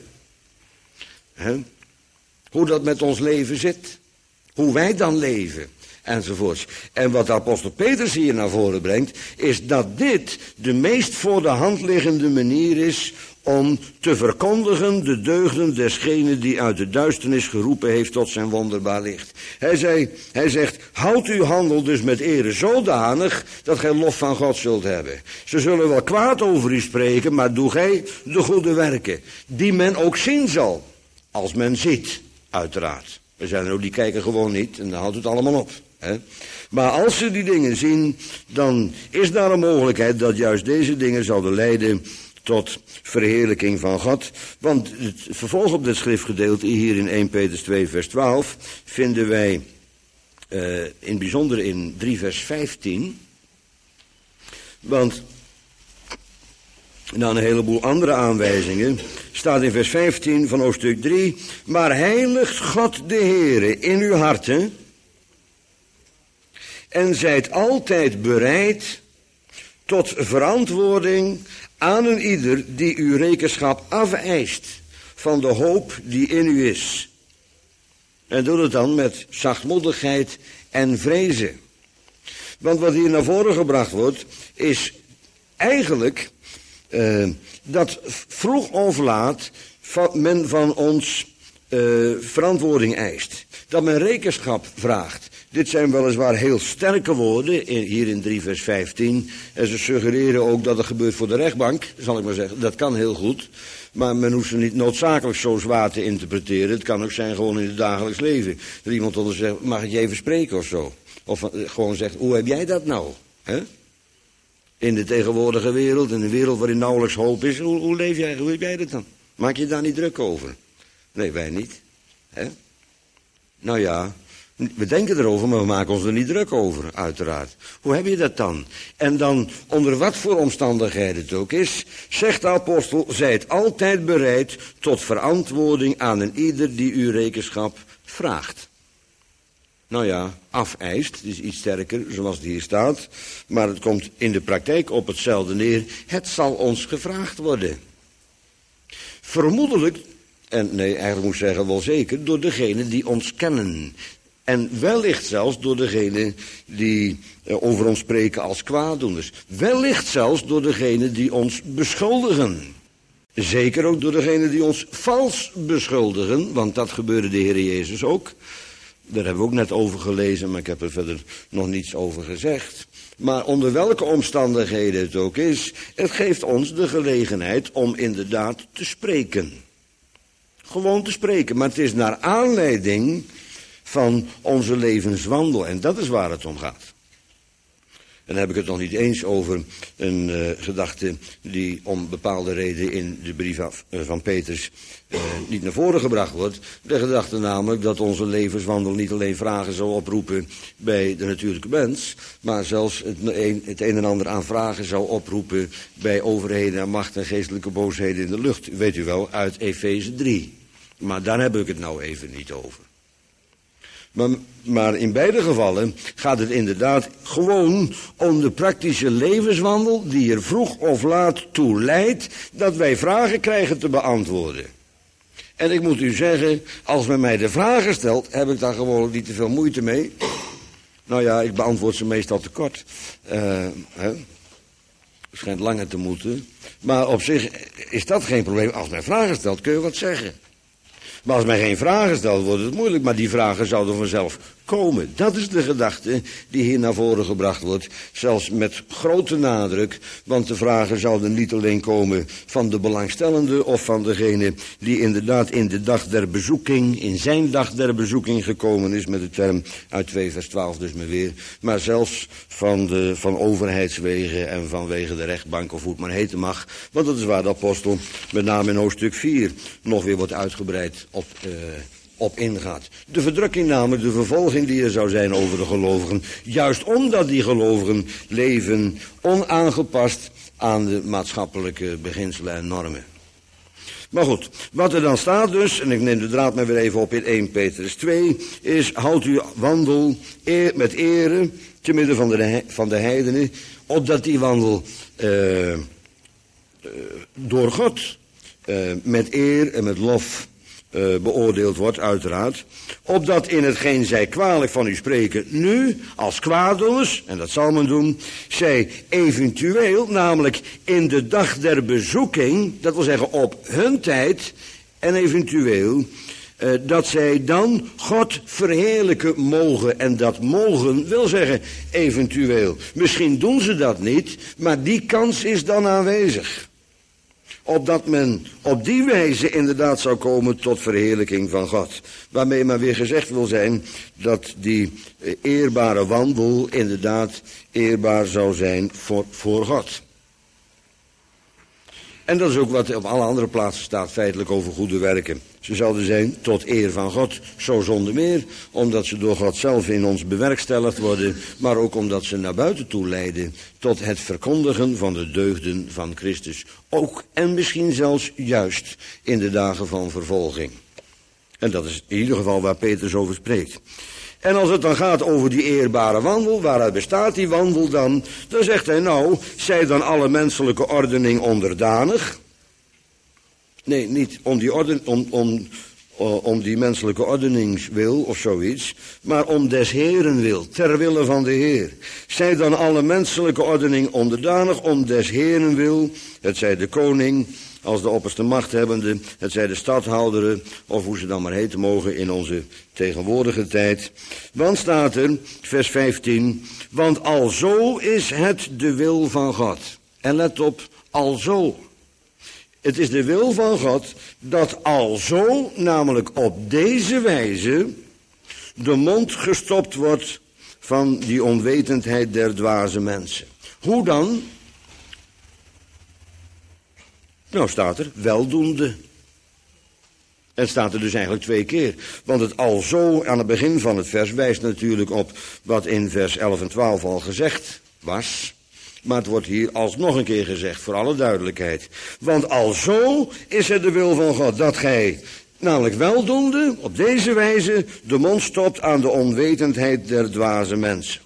Speaker 1: Hoe dat met ons leven zit. Hoe wij dan leven. Enzovoorts. En wat de apostel Petrus hier naar voren brengt, is dat dit de meest voor de hand liggende manier is om te verkondigen de deugden desgene die uit de duisternis geroepen heeft tot zijn wonderbaar licht. Hij zegt, houd uw handel dus met ere zodanig dat gij lof van God zult hebben. Ze zullen wel kwaad over u spreken, maar doe gij de goede werken, die men ook zien zal, als men ziet, uiteraard. Er zijn er ook die kijken gewoon niet en dan houdt het allemaal op. Maar als ze die dingen zien, dan is daar een mogelijkheid dat juist deze dingen zouden leiden tot verheerlijking van God. Want het vervolg op dit schriftgedeelte hier in 1 Petrus 2 vers 12 vinden wij in het bijzonder in 3 vers 15. Want na een heleboel andere aanwijzingen staat in vers 15 van hoofdstuk 3. Maar heiligt God de Heere in uw harten en zijt altijd bereid tot verantwoording aan een ieder die uw rekenschap afeist van de hoop die in u is. En doe het dan met zachtmoedigheid en vrezen. Want wat hier naar voren gebracht wordt, is eigenlijk dat vroeg of laat men van ons verantwoording eist. Dat men rekenschap vraagt. Dit zijn weliswaar heel sterke woorden, hier in 3 vers 15. En ze suggereren ook dat het gebeurt voor de rechtbank, zal ik maar zeggen. Dat kan heel goed. Maar men hoeft ze niet noodzakelijk zo zwaar te interpreteren. Het kan ook zijn gewoon in het dagelijks leven. Dat iemand tot ons zegt, mag ik je even spreken of zo? Of gewoon zegt, hoe heb jij dat nou? In de tegenwoordige wereld, in een wereld waarin nauwelijks hoop is. Hoe leef jij, hoe heb jij dat dan? Maak je daar niet druk over? Nee, wij niet. Nou ja, we denken erover, maar we maken ons er niet druk over, uiteraard. Hoe heb je dat dan? En dan, onder wat voor omstandigheden het ook is, zegt de apostel, zijt altijd bereid tot verantwoording aan een ieder die uw rekenschap vraagt. Nou ja, afeist, is iets sterker, zoals het hier staat, maar het komt in de praktijk op hetzelfde neer. Het zal ons gevraagd worden. Vermoedelijk, en nee, eigenlijk moet ik zeggen wel zeker, door degenen die ons kennen. En wellicht zelfs door degenen die over ons spreken als kwaaddoeners. Wellicht zelfs door degenen die ons beschuldigen. Zeker ook door degenen die ons vals beschuldigen, want dat gebeurde de Heer Jezus ook. Daar hebben we ook net over gelezen, maar ik heb er verder nog niets over gezegd. Maar onder welke omstandigheden het ook is, het geeft ons de gelegenheid om inderdaad te spreken. Gewoon te spreken, maar het is naar aanleiding van onze levenswandel en dat is waar het om gaat. En dan heb ik het nog niet eens over een gedachte die om bepaalde reden in de brief van Petrus niet naar voren gebracht wordt. De gedachte namelijk dat onze levenswandel niet alleen vragen zou oproepen bij de natuurlijke mens, maar zelfs het een en ander aan vragen zou oproepen bij overheden en macht en geestelijke boosheden in de lucht. Weet u wel, uit Efeze 3. Maar daar heb ik het nou even niet over. Maar in beide gevallen gaat het inderdaad gewoon om de praktische levenswandel die er vroeg of laat toe leidt dat wij vragen krijgen te beantwoorden. En ik moet u zeggen, als men mij de vragen stelt, heb ik daar gewoon niet te veel moeite mee. Nou ja, ik beantwoord ze meestal te kort. Het schijnt langer te moeten. Maar op zich is dat geen probleem. Als men vragen stelt, kun je wat zeggen. Maar als men geen vragen stelt, wordt het moeilijk. Maar die vragen zouden vanzelf komen. Dat is de gedachte die hier naar voren gebracht wordt. Zelfs met grote nadruk. Want de vragen zouden niet alleen komen van de belangstellende of van degene die inderdaad in de dag der bezoeking, in zijn dag der bezoeking gekomen is, met de term uit 2 vers 12 dus maar weer. Maar zelfs van overheidswegen en vanwege de rechtbank of hoe het maar heten mag. Want dat is waar de apostel met name in hoofdstuk 4 nog weer wordt uitgebreid op ingaat. De verdrukking namelijk, de vervolging die er zou zijn over de gelovigen, juist omdat die gelovigen leven onaangepast aan de maatschappelijke beginselen en normen. Maar goed, wat er dan staat dus, en ik neem de draad maar weer even op in 1 Petrus 2, is houd uw wandel met ere te midden van de heidenen, opdat die wandel door God met eer en met lof beoordeeld wordt, uiteraard. Opdat in hetgeen zij kwalijk van u spreken, nu als kwaaddoeners, en dat zal men doen, zij eventueel, namelijk in de dag der bezoeking, dat wil zeggen op hun tijd, en eventueel, dat zij dan God verheerlijken mogen. En dat mogen wil zeggen eventueel. Misschien doen ze dat niet, maar die kans is dan aanwezig. Opdat men op die wijze inderdaad zou komen tot verheerlijking van God. Waarmee maar weer gezegd wil zijn dat die eerbare wandel inderdaad eerbaar zou zijn voor God. En dat is ook wat op alle andere plaatsen staat feitelijk over goede werken. Ze zouden zijn tot eer van God, zo zonder meer, omdat ze door God zelf in ons bewerkstelligd worden, maar ook omdat ze naar buiten toe leiden tot het verkondigen van de deugden van Christus. Ook en misschien zelfs juist in de dagen van vervolging. En dat is in ieder geval waar Petrus over spreekt. En als het dan gaat over die eerbare wandel, waaruit bestaat die wandel dan? Dan zegt hij nou, zij dan alle menselijke ordening onderdanig. Nee, niet om die menselijke ordeningswil of zoiets, maar om des Heeren wil, ter wille van de Heer. Zij dan alle menselijke ordening onderdanig, om des Heeren wil, het zij de koning, als de opperste machthebbende, het zij de stadhouderen, of hoe ze dan maar heten mogen in onze tegenwoordige tijd. Want staat er, vers 15, want alzo is het de wil van God. En let op, alzo. Het is de wil van God dat alzo, namelijk op deze wijze, de mond gestopt wordt van die onwetendheid der dwaze mensen. Hoe dan? Nou staat er, weldoende. En staat er dus eigenlijk 2 keer. Want het alzo aan het begin van het vers wijst natuurlijk op wat in vers 11 en 12 al gezegd was. Maar het wordt hier alsnog een keer gezegd, voor alle duidelijkheid. Want alzo is het de wil van God dat gij, namelijk weldoende, op deze wijze de mond stopt aan de onwetendheid der dwaze mensen.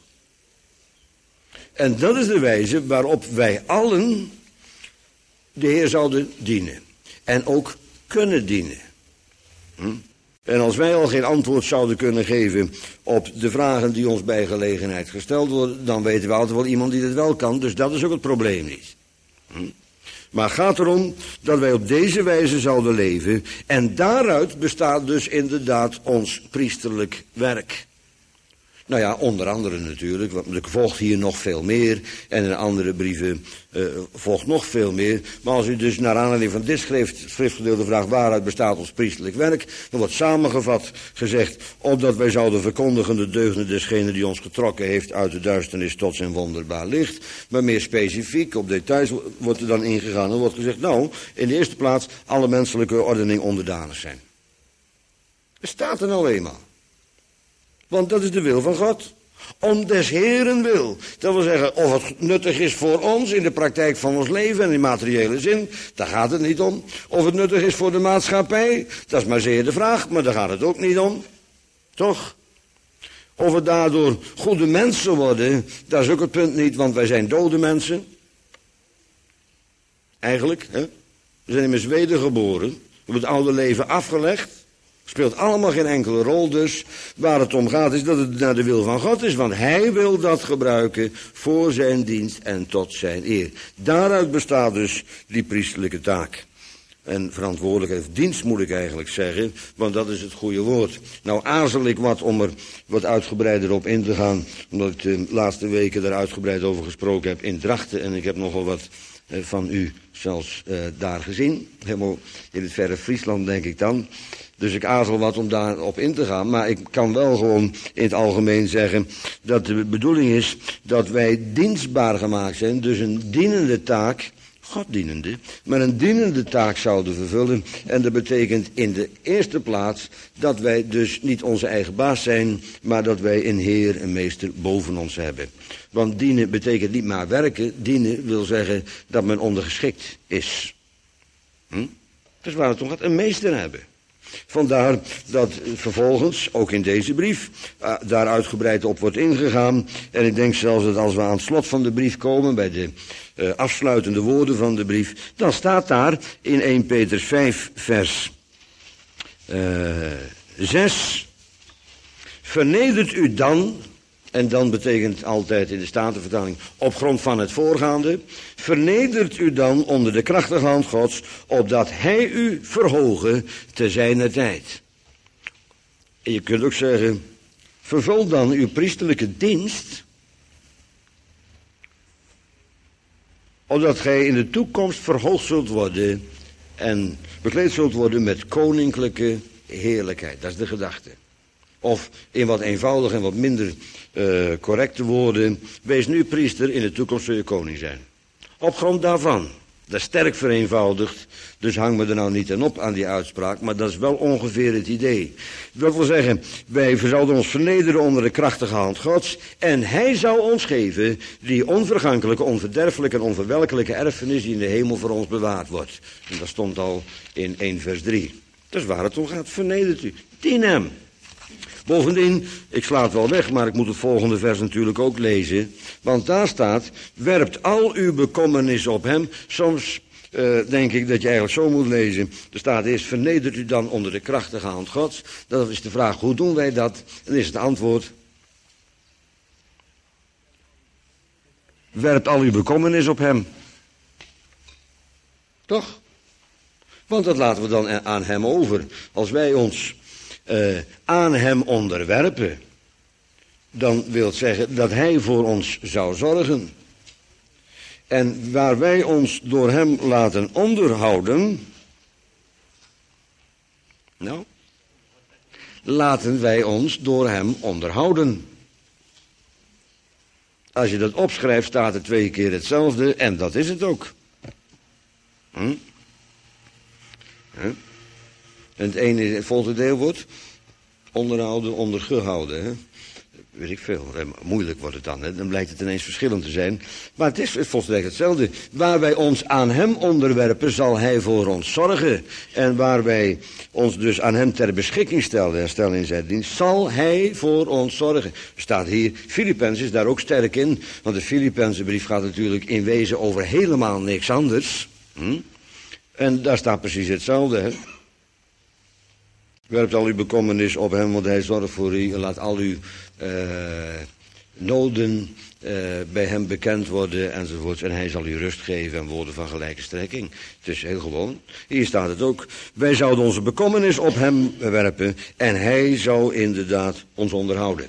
Speaker 1: En dat is de wijze waarop wij allen de Heer zouden dienen. En ook kunnen dienen. En als wij al geen antwoord zouden kunnen geven op de vragen die ons bij gelegenheid gesteld worden, dan weten we altijd wel iemand die dat wel kan, dus dat is ook het probleem niet. Maar het gaat erom dat wij op deze wijze zouden leven. En daaruit bestaat dus inderdaad ons priesterlijk werk. Nou ja, onder andere natuurlijk, want er volgt hier nog veel meer. En in andere brieven volgt nog veel meer. Maar als u dus naar aanleiding van dit schriftgedeelte vraagt waaruit bestaat ons priesterlijk werk, dan wordt samengevat gezegd, opdat wij zouden verkondigen de deugden desgene die ons getrokken heeft uit de duisternis tot zijn wonderbaar licht. Maar meer specifiek, op details wordt er dan ingegaan. Er wordt gezegd, nou, in de eerste plaats alle menselijke ordening onderdanig zijn. Er staat er nou eenmaal. Want dat is de wil van God. Om des Heeren wil. Dat wil zeggen, of het nuttig is voor ons in de praktijk van ons leven en in materiële zin, daar gaat het niet om. Of het nuttig is voor de maatschappij, dat is maar zeer de vraag, maar daar gaat het ook niet om. Toch? Of we daardoor goede mensen worden, dat is ook het punt niet, want wij zijn dode mensen. Eigenlijk, hè? We zijn immers wedergeboren. We hebben het oude leven afgelegd. Speelt allemaal geen enkele rol dus. Waar het om gaat is dat het naar de wil van God is. Want hij wil dat gebruiken voor zijn dienst en tot zijn eer. Daaruit bestaat dus die priesterlijke taak. En verantwoordelijkheid, dienst moet ik eigenlijk zeggen. Want dat is het goede woord. Nou aarzel ik wat om er wat uitgebreider op in te gaan. Omdat ik de laatste weken daar uitgebreid over gesproken heb in Drachten. En ik heb nogal wat van u zelfs daar gezien. Helemaal in het verre Friesland denk ik dan. Dus ik aarzel wat om daarop in te gaan. Maar ik kan wel gewoon in het algemeen zeggen dat de bedoeling is dat wij dienstbaar gemaakt zijn. Dus een dienende taak, Goddienende, maar een dienende taak zouden vervullen. En dat betekent in de eerste plaats dat wij dus niet onze eigen baas zijn, maar dat wij een Heer, een meester boven ons hebben. Want dienen betekent niet maar werken. Dienen wil zeggen dat men ondergeschikt is. Dat is waar het om gaat, een meester hebben. Vandaar dat vervolgens, ook in deze brief, daar uitgebreid op wordt ingegaan. En ik denk zelfs dat als we aan het slot van de brief komen, bij de afsluitende woorden van de brief, dan staat daar in 1 Petrus 5 vers 6, vernedert u dan, en dan betekent altijd in de Statenvertaling op grond van het voorgaande, vernedert u dan onder de krachtige hand Gods, opdat hij u verhogen te zijner tijd. En je kunt ook zeggen, vervul dan uw priesterlijke dienst, opdat gij in de toekomst verhoogd zult worden en bekleed zult worden met koninklijke heerlijkheid. Dat is de gedachte. Of in wat eenvoudig en wat minder correcte woorden, wees nu priester, in de toekomst zul je koning zijn. Op grond daarvan, dat is sterk vereenvoudigd, dus hang me er nou niet aan op aan die uitspraak, maar dat is wel ongeveer het idee. Dat wil zeggen, wij zouden ons vernederen onder de krachtige hand Gods, en hij zou ons geven die onvergankelijke, onverderfelijke en onverwelkelijke erfenis die in de hemel voor ons bewaard wordt. En dat stond al in 1 vers 3. Dat is waar het om gaat, vernedert u, dien hem. Bovendien, ik sla het wel weg, maar ik moet het volgende vers natuurlijk ook lezen. Want daar staat, werpt al uw bekommernis op hem. Soms denk ik dat je eigenlijk zo moet lezen. Er staat eerst, vernedert u dan onder de krachtige hand Gods. Dat is de vraag, hoe doen wij dat? En dan is het antwoord, werpt al uw bekommernis op hem. Toch? Want dat laten we dan aan hem over. Als wij ons aan hem onderwerpen, dan wil het zeggen dat hij voor ons zou zorgen. En waar wij ons door hem laten onderhouden, nou, laten wij ons door hem onderhouden. Als je dat opschrijft, staat er 2 keer hetzelfde, en dat is het ook. En het ene is het volgende deelwoord, onderhouden, ondergehouden. Hè? Weet ik veel, moeilijk wordt het dan, hè? Dan blijkt het ineens verschillend te zijn. Maar het is volstrekt hetzelfde. Waar wij ons aan hem onderwerpen, zal hij voor ons zorgen. En waar wij ons dus aan hem ter beschikking stellen in zijn dienst, zal hij voor ons zorgen. Er staat hier, Filippenzen is daar ook sterk in, want de Filippenzenbrief gaat natuurlijk in wezen over helemaal niks anders. En daar staat precies hetzelfde, hè. Werpt al uw bekommernis op hem, want hij zorgt voor u. Laat al uw noden bij hem bekend worden enzovoort. En hij zal u rust geven en woorden van gelijke strekking. Het is heel gewoon. Hier staat het ook. Wij zouden onze bekommernis op hem werpen en hij zou inderdaad ons onderhouden.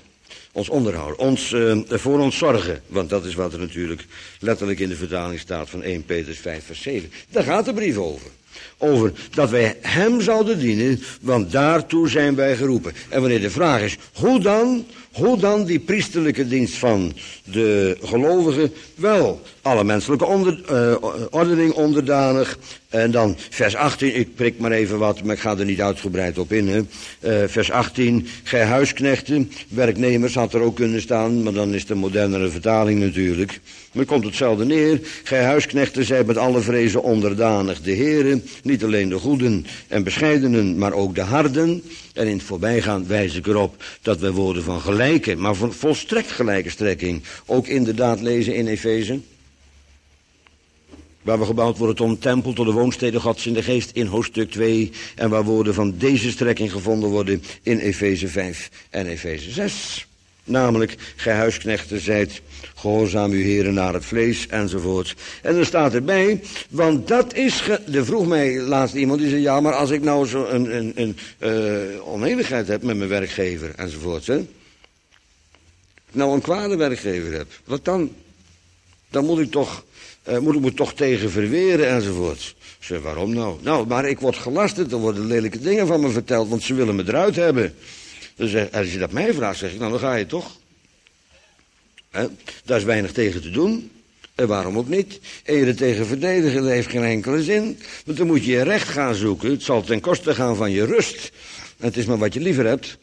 Speaker 1: Voor ons zorgen. Want dat is wat er natuurlijk letterlijk in de vertaling staat van 1 Petrus 5 vers 7. Daar gaat de brief over. Over dat wij hem zouden dienen, want daartoe zijn wij geroepen. En wanneer de vraag is, hoe dan die priesterlijke dienst van de gelovigen? Wel, alle menselijke ordening onderdanig. En dan vers 18, ik prik maar even wat, maar ik ga er niet uitgebreid op in. Hè. Vers 18, gij huisknechten, werknemers had er ook kunnen staan, maar dan is de modernere vertaling natuurlijk. Maar komt hetzelfde neer. Gij huisknechten zijt met alle vrezen onderdanig de Heere, niet alleen de goeden en bescheidenen, maar ook de harden. En in het voorbijgaan wijs ik erop dat wij woorden van gelijke, maar van volstrekt gelijke strekking ook inderdaad lezen in Efeze. Waar we gebouwd worden tot een tempel, tot de woonstede Gods in de geest in hoofdstuk 2. En waar woorden van deze strekking gevonden worden in Efeze 5 en Efeze 6. Namelijk, gij huisknechten zijt gehoorzaam uw heren naar het vlees enzovoort. En er staat erbij, want dat is... Er vroeg mij laatst iemand, die zei, ja, maar als ik nou zo een oneenigheid heb met mijn werkgever enzovoort. Hè? Nou een kwade werkgever heb, wat dan? Dan moet ik me toch tegen verweren enzovoort. Ik zei, waarom nou? Nou, maar ik word gelasterd, er worden lelijke dingen van me verteld, want ze willen me eruit hebben. Dus als je dat mij vraagt, zeg ik, nou dan ga je toch. Daar is weinig tegen te doen. En waarom ook niet? En je er tegen verdedigen, dat heeft geen enkele zin. Want dan moet je je recht gaan zoeken. Het zal ten koste gaan van je rust. En het is maar wat je liever hebt.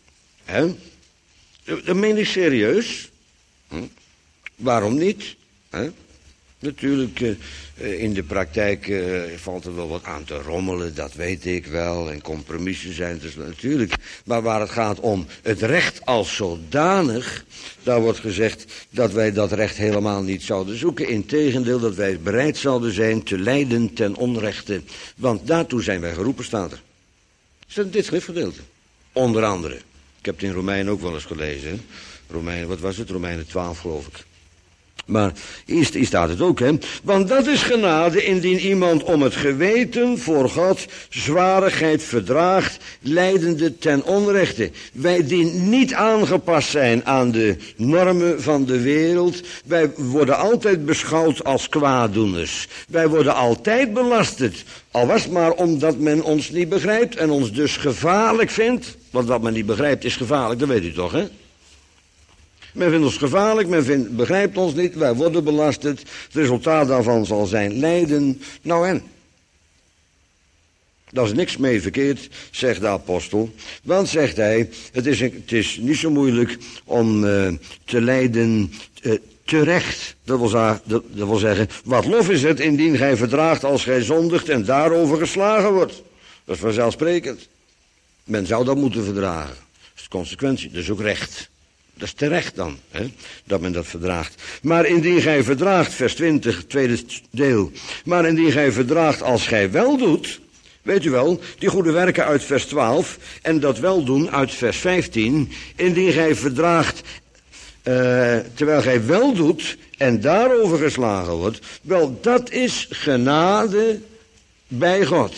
Speaker 1: Dat meen ik serieus. Waarom niet? Natuurlijk, in de praktijk valt er wel wat aan te rommelen, dat weet ik wel. En compromissen zijn dus natuurlijk. Maar waar het gaat om het recht als zodanig, daar wordt gezegd dat wij dat recht helemaal niet zouden zoeken. Integendeel, dat wij bereid zouden zijn te lijden ten onrechte. Want daartoe zijn wij geroepen, staat er. Is dit schriftgedeelte? Onder andere. Ik heb het in Romeinen ook wel eens gelezen. Hè? Romeinen, wat was het? Romeinen 12, geloof ik. Maar hier staat het ook, hè. Want dat is genade indien iemand om het geweten voor God zwarigheid verdraagt, lijdende ten onrechte. Wij die niet aangepast zijn aan de normen van de wereld, wij worden altijd beschouwd als kwaaddoeners. Wij worden altijd belasterd, al was het maar omdat men ons niet begrijpt en ons dus gevaarlijk vindt. Want wat men niet begrijpt is gevaarlijk, dat weet u toch, hè. Men vindt ons gevaarlijk, begrijpt ons niet, wij worden belasterd. Het resultaat daarvan zal zijn lijden. Nou en? Daar is niks mee verkeerd, zegt de apostel. Want, zegt hij, het is niet zo moeilijk om te lijden terecht. Dat wil zeggen, wat lof is het indien gij verdraagt als gij zondigt en daarover geslagen wordt. Dat is vanzelfsprekend. Men zou dat moeten verdragen. Dat is de consequentie, dat is ook recht. Dat is terecht dan, hè, dat men dat verdraagt. Maar indien gij verdraagt, vers 20, tweede deel. Maar indien gij verdraagt als gij wel doet, weet u wel, die goede werken uit vers 12 en dat wel doen uit vers 15. Indien gij verdraagt, terwijl gij wel doet en daarover geslagen wordt, wel, dat is genade bij God.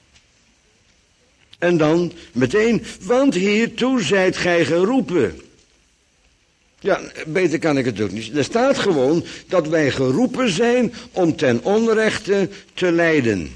Speaker 1: En dan meteen, want hiertoe zijt gij geroepen. Ja, beter kan ik het ook niet. Er staat gewoon dat wij geroepen zijn om ten onrechte te lijden.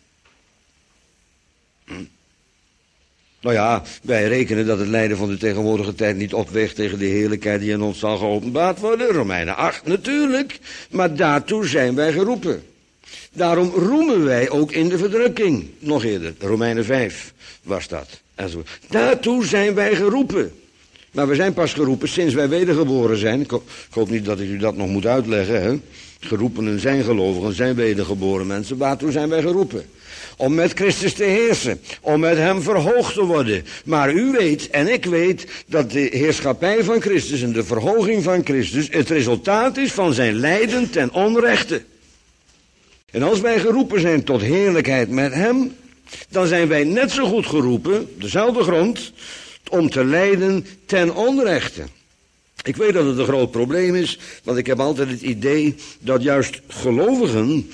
Speaker 1: Nou ja, wij rekenen dat het lijden van de tegenwoordige tijd niet opweegt tegen de heerlijkheid die in ons zal geopenbaard worden. Romeinen 8 natuurlijk, maar daartoe zijn wij geroepen. Daarom roemen wij ook in de verdrukking. Nog eerder, Romeinen 5 was dat. En zo. Daartoe zijn wij geroepen. Maar we zijn pas geroepen sinds wij wedergeboren zijn. Ik hoop niet dat ik u dat nog moet uitleggen. Hè? Geroepenen zijn gelovigen, zijn wedergeboren mensen. Waartoe zijn wij geroepen? Om met Christus te heersen. Om met hem verhoogd te worden. Maar u weet en ik weet dat de heerschappij van Christus en de verhoging van Christus het resultaat is van zijn lijden ten onrechte. En als wij geroepen zijn tot heerlijkheid met hem, dan zijn wij net zo goed geroepen, dezelfde grond, om te lijden ten onrechte. Ik weet dat het een groot probleem is, want ik heb altijd het idee dat juist gelovigen,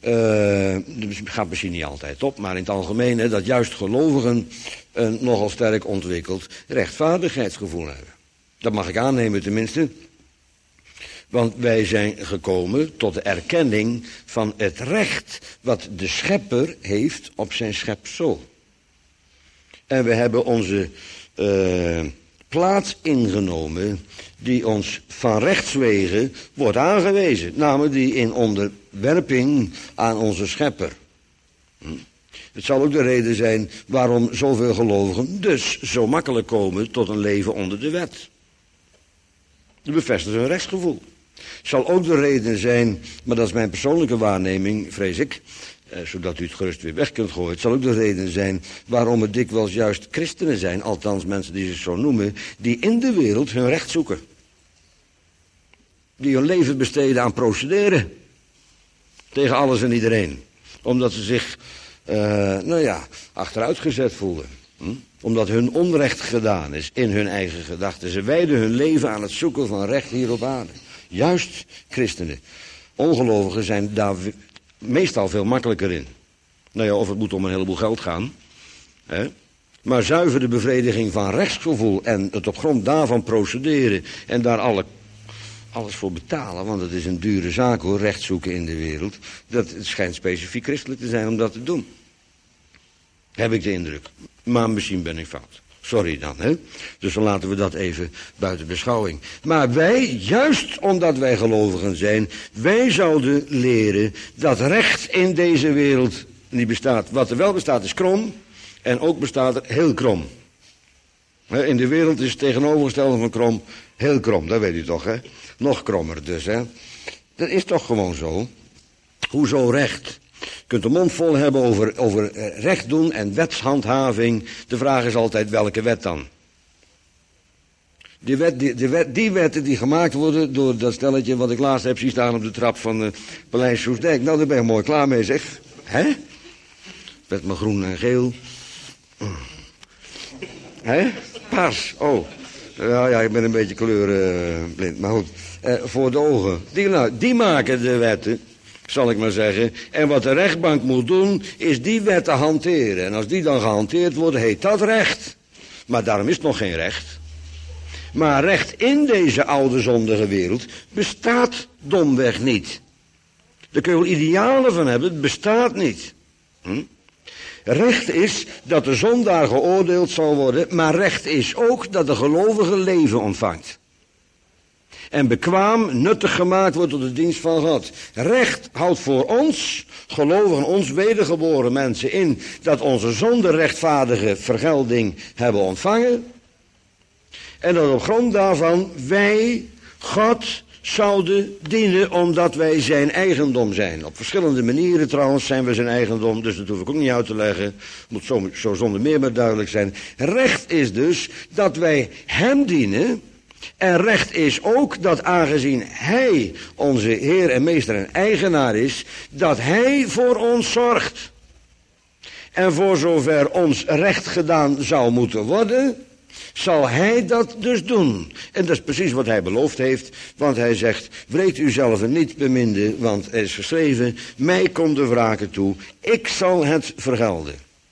Speaker 1: gaat misschien niet altijd op, maar in het algemeen, dat juist gelovigen een nogal sterk ontwikkeld rechtvaardigheidsgevoel hebben. Dat mag ik aannemen tenminste. Want wij zijn gekomen tot de erkenning van het recht wat de schepper heeft op zijn schepsel. En we hebben onze plaats ingenomen die ons van rechtswege wordt aangewezen. Namelijk die in onderwerping aan onze schepper. Het zal ook de reden zijn waarom zoveel gelovigen dus zo makkelijk komen tot een leven onder de wet. Dat bevestigt hun rechtsgevoel. Het zal ook de reden zijn, maar dat is mijn persoonlijke waarneming, vrees ik, zodat u het gerust weer weg kunt gooien. Het zal ook de reden zijn waarom het dikwijls juist christenen zijn, althans mensen die zich zo noemen, die in de wereld hun recht zoeken. Die hun leven besteden aan procederen. Tegen alles en iedereen. Omdat ze zich, achteruitgezet voelen. Omdat hun onrecht gedaan is in hun eigen gedachten. Ze wijden hun leven aan het zoeken van recht hier op aarde. Juist christenen. Ongelovigen zijn daar meestal veel makkelijker in. Nou ja, of het moet om een heleboel geld gaan. Hè? Maar zuiver de bevrediging van rechtsgevoel en het op grond daarvan procederen en daar alles voor betalen, want het is een dure zaak hoor, recht zoeken in de wereld. Het schijnt specifiek christelijk te zijn om dat te doen. Heb ik de indruk. Maar misschien ben ik fout. Sorry dan, hè. Dus dan laten we dat even buiten beschouwing. Maar wij, juist omdat wij gelovigen zijn, wij zouden leren dat recht in deze wereld niet bestaat. Wat er wel bestaat is krom en ook bestaat er heel krom. In de wereld is het tegenovergestelde van krom heel krom, dat weet u toch, hè. Nog krommer dus, hè. Dat is toch gewoon zo. Hoezo recht? Je kunt de mond vol hebben over recht doen en wetshandhaving. De vraag is altijd welke wet dan? Die wetten die gemaakt worden door dat stelletje wat ik laatst heb zien staan op de trap van Paleis Soesdijk. Nou, daar ben ik mooi klaar mee, zeg. Hè? Wet maar groen en geel. Hè? Paars. Oh. Ja, ik ben een beetje kleurblind, maar goed. Voor de ogen. Die maken de wetten, zal ik maar zeggen. En wat de rechtbank moet doen, is die wetten hanteren. En als die dan gehanteerd worden, heet dat recht. Maar daarom is het nog geen recht. Maar recht in deze oude zondige wereld bestaat domweg niet. Daar kun je wel idealen van hebben, het bestaat niet. Recht is dat de zondaar geoordeeld zal worden, maar recht is ook dat de gelovige leven ontvangt. En bekwaam, nuttig gemaakt wordt tot de dienst van God. Recht houdt voor ons, gelovigen, ons wedergeboren mensen in, dat onze zonde rechtvaardige vergelding hebben ontvangen. En dat op grond daarvan wij God zouden dienen omdat wij zijn eigendom zijn. Op verschillende manieren trouwens zijn we zijn eigendom, dus dat hoef ik ook niet uit te leggen. Moet zo zonder meer maar duidelijk zijn. Recht is dus dat wij hem dienen. En recht is ook dat aangezien hij onze Heer en Meester en eigenaar is, dat hij voor ons zorgt. En voor zover ons recht gedaan zou moeten worden, zal hij dat dus doen. En dat is precies wat hij beloofd heeft, want hij zegt, wreekt u zelf niet, beminde, want er is geschreven, mij komt de wrake toe, ik zal het vergelden.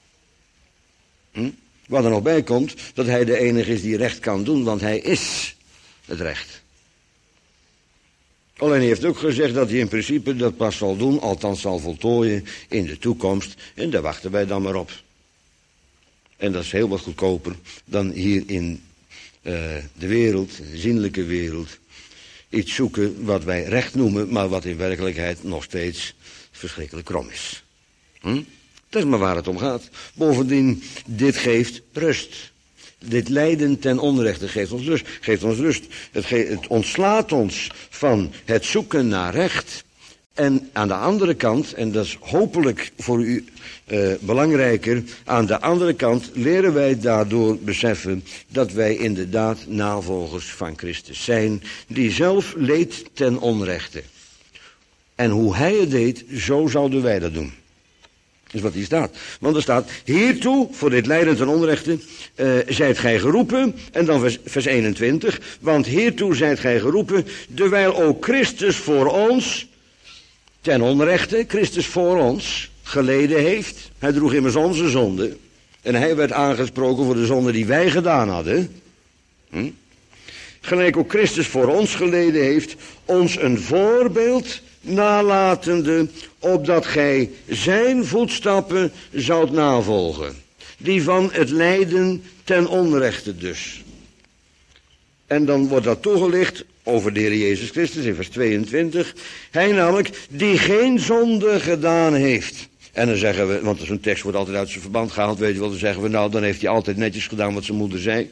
Speaker 1: Wat er nog bij komt, dat hij de enige is die recht kan doen, want hij is het recht. Alleen hij heeft ook gezegd dat hij in principe dat pas zal doen, althans zal voltooien in de toekomst, en daar wachten wij dan maar op. En dat is heel wat goedkoper dan hier in de wereld, de zinnelijke wereld, iets zoeken wat wij recht noemen, maar wat in werkelijkheid nog steeds verschrikkelijk krom is. Dat is maar waar het om gaat. Bovendien, dit geeft rust. Dit lijden ten onrechte geeft ons rust. Geeft ons rust. Het ontslaat ons van het zoeken naar recht. En aan de andere kant, en dat is hopelijk voor u belangrijker, aan de andere kant leren wij daardoor beseffen dat wij inderdaad navolgers van Christus zijn, die zelf leed ten onrechte. En hoe hij het deed, zo zouden wij dat doen. Dat is wat hier staat. Want er staat, hiertoe, voor dit lijden ten onrechte, zijt gij geroepen. En dan vers 21. Want hiertoe zijt gij geroepen, dewijl ook Christus voor ons, ten onrechte, Christus voor ons, geleden heeft. Hij droeg immers onze zonde. En hij werd aangesproken voor de zonde die wij gedaan hadden. Gelijk ook Christus voor ons geleden heeft, ons een voorbeeld nalatende, opdat gij zijn voetstappen zoudt navolgen. Die van het lijden ten onrechte dus. En dan wordt dat toegelicht over de Heer Jezus Christus in vers 22. Hij namelijk die geen zonde gedaan heeft. En dan zeggen we, want zo'n tekst wordt altijd uit zijn verband gehaald, weet je wel, dan zeggen we, nou dan heeft hij altijd netjes gedaan wat zijn moeder zei.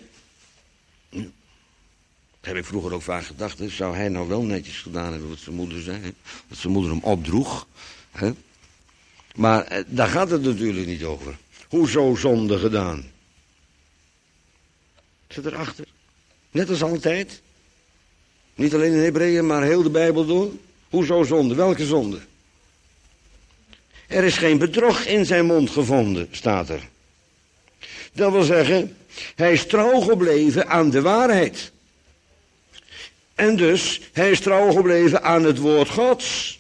Speaker 1: Dat heb ik vroeger ook vaak gedacht, hè? Zou hij nou wel netjes gedaan hebben wat zijn moeder zei, hè? Wat zijn moeder hem opdroeg. Hè? Maar daar gaat het natuurlijk niet over. Hoezo zonde gedaan? Zit erachter. Net als altijd. Niet alleen in Hebreeën, maar heel de Bijbel door. Hoezo zonde? Welke zonde? Er is geen bedrog in zijn mond gevonden, staat er. Dat wil zeggen, hij is trouw gebleven aan de waarheid. En dus, hij is trouw gebleven aan het woord Gods.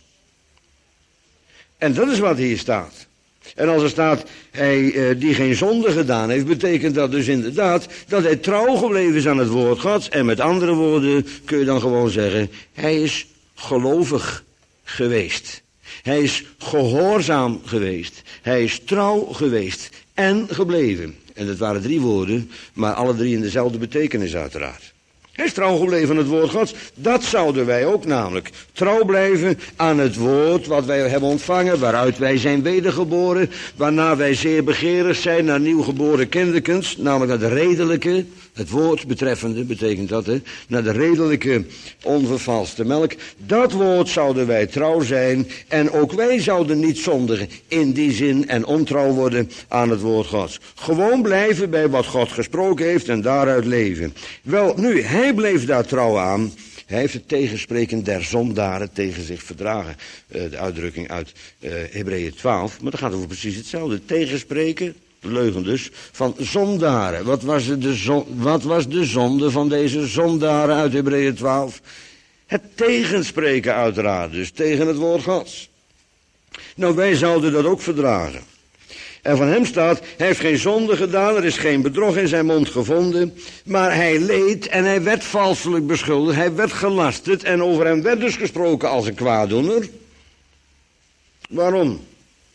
Speaker 1: En dat is wat hier staat. En als er staat, hij die geen zonde gedaan heeft, betekent dat dus inderdaad dat hij trouw gebleven is aan het woord Gods. En met andere woorden kun je dan gewoon zeggen, hij is gelovig geweest. Hij is gehoorzaam geweest. Hij is trouw geweest en gebleven. En dat waren 3 woorden, maar alle 3 in dezelfde betekenis uiteraard. Hij is trouw gebleven aan het woord Gods. Dat zouden wij ook namelijk. Trouw blijven aan het woord wat wij hebben ontvangen, waaruit wij zijn wedergeboren, waarna wij zeer begeerig zijn naar nieuwgeboren kinderkens, namelijk naar de redelijke, het woord betreffende, betekent dat, hè, naar de redelijke, onvervalste melk. Dat woord zouden wij trouw zijn en ook wij zouden niet zondigen in die zin en ontrouw worden aan het woord Gods. Gewoon blijven bij wat God gesproken heeft en daaruit leven. Wel, nu, hij bleef daar trouw aan. Hij heeft het tegenspreken der zondaren tegen zich verdragen. De uitdrukking uit Hebreeën 12. Maar dat gaat over precies hetzelfde. Tegenspreken, leugen dus, van zondaren. Wat was de zonde van deze zondaren uit Hebreeën 12? Het tegenspreken uiteraard, dus tegen het woord Gods. Nou, wij zouden dat ook verdragen. En van hem staat, hij heeft geen zonde gedaan, er is geen bedrog in zijn mond gevonden, maar hij leed en hij werd valselijk beschuldigd, hij werd gelasterd en over hem werd dus gesproken als een kwaaddoener. Waarom?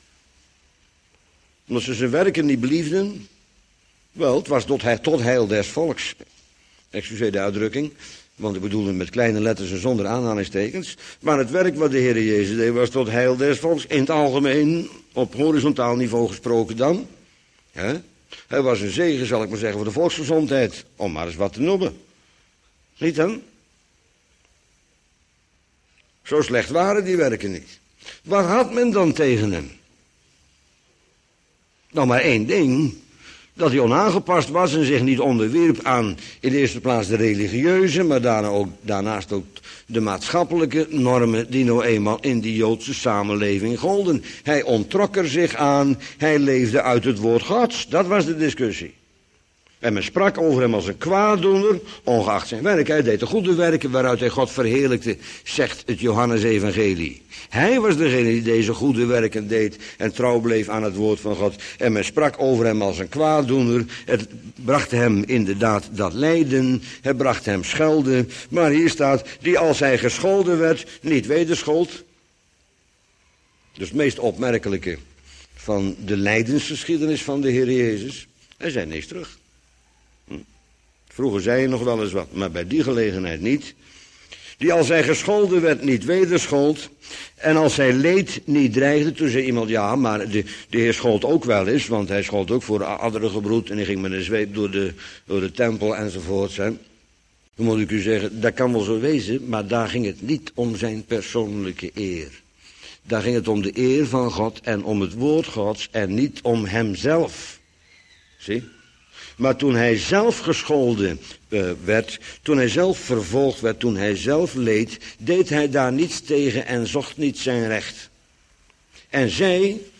Speaker 1: Omdat ze zijn werken niet beliefden? Wel, het was tot heil des volks. Excuseer de uitdrukking, want ik bedoel het met kleine letters en zonder aanhalingstekens. Maar het werk wat de Heer Jezus deed was tot heil des volks. In het algemeen, op horizontaal niveau gesproken dan. Hij was een zegen, zal ik maar zeggen, voor de volksgezondheid. Om maar eens wat te noemen. Niet dan? Zo slecht waren die werken niet. Wat had men dan tegen hem? Nou, maar één ding. Dat hij onaangepast was en zich niet onderwierp aan in de eerste plaats de religieuze, maar daarnaast ook de maatschappelijke normen die nou eenmaal in die Joodse samenleving golden. Hij onttrok er zich aan, hij leefde uit het woord Gods. Dat was de discussie. En men sprak over hem als een kwaaddoener, ongeacht zijn werk. Hij deed de goede werken waaruit hij God verheerlijkte, zegt het Johannes-evangelie. Hij was degene die deze goede werken deed en trouw bleef aan het woord van God. En men sprak over hem als een kwaaddoener. Het bracht hem inderdaad dat lijden, het bracht hem schelden. Maar hier staat, die als hij gescholden werd, niet wederschold. Dus het meest opmerkelijke van de lijdensgeschiedenis van de Heer Jezus. Hij zei niks terug. Vroeger zei je nog wel eens wat, maar bij die gelegenheid niet. Die als hij gescholden werd niet wederschold. En als hij leed niet dreigde. Toen zei iemand, ja, maar de Heer schold ook wel eens. Want hij schold ook voor andere gebroed. En hij ging met een zweep door de tempel enzovoort. Dan moet ik u zeggen, dat kan wel zo wezen. Maar daar ging het niet om zijn persoonlijke eer. Daar ging het om de eer van God en om het woord Gods. En niet om hemzelf. Zie? Maar toen hij zelf gescholden werd, toen hij zelf vervolgd werd, toen hij zelf leed, deed hij daar niets tegen en zocht niet zijn recht. En zij,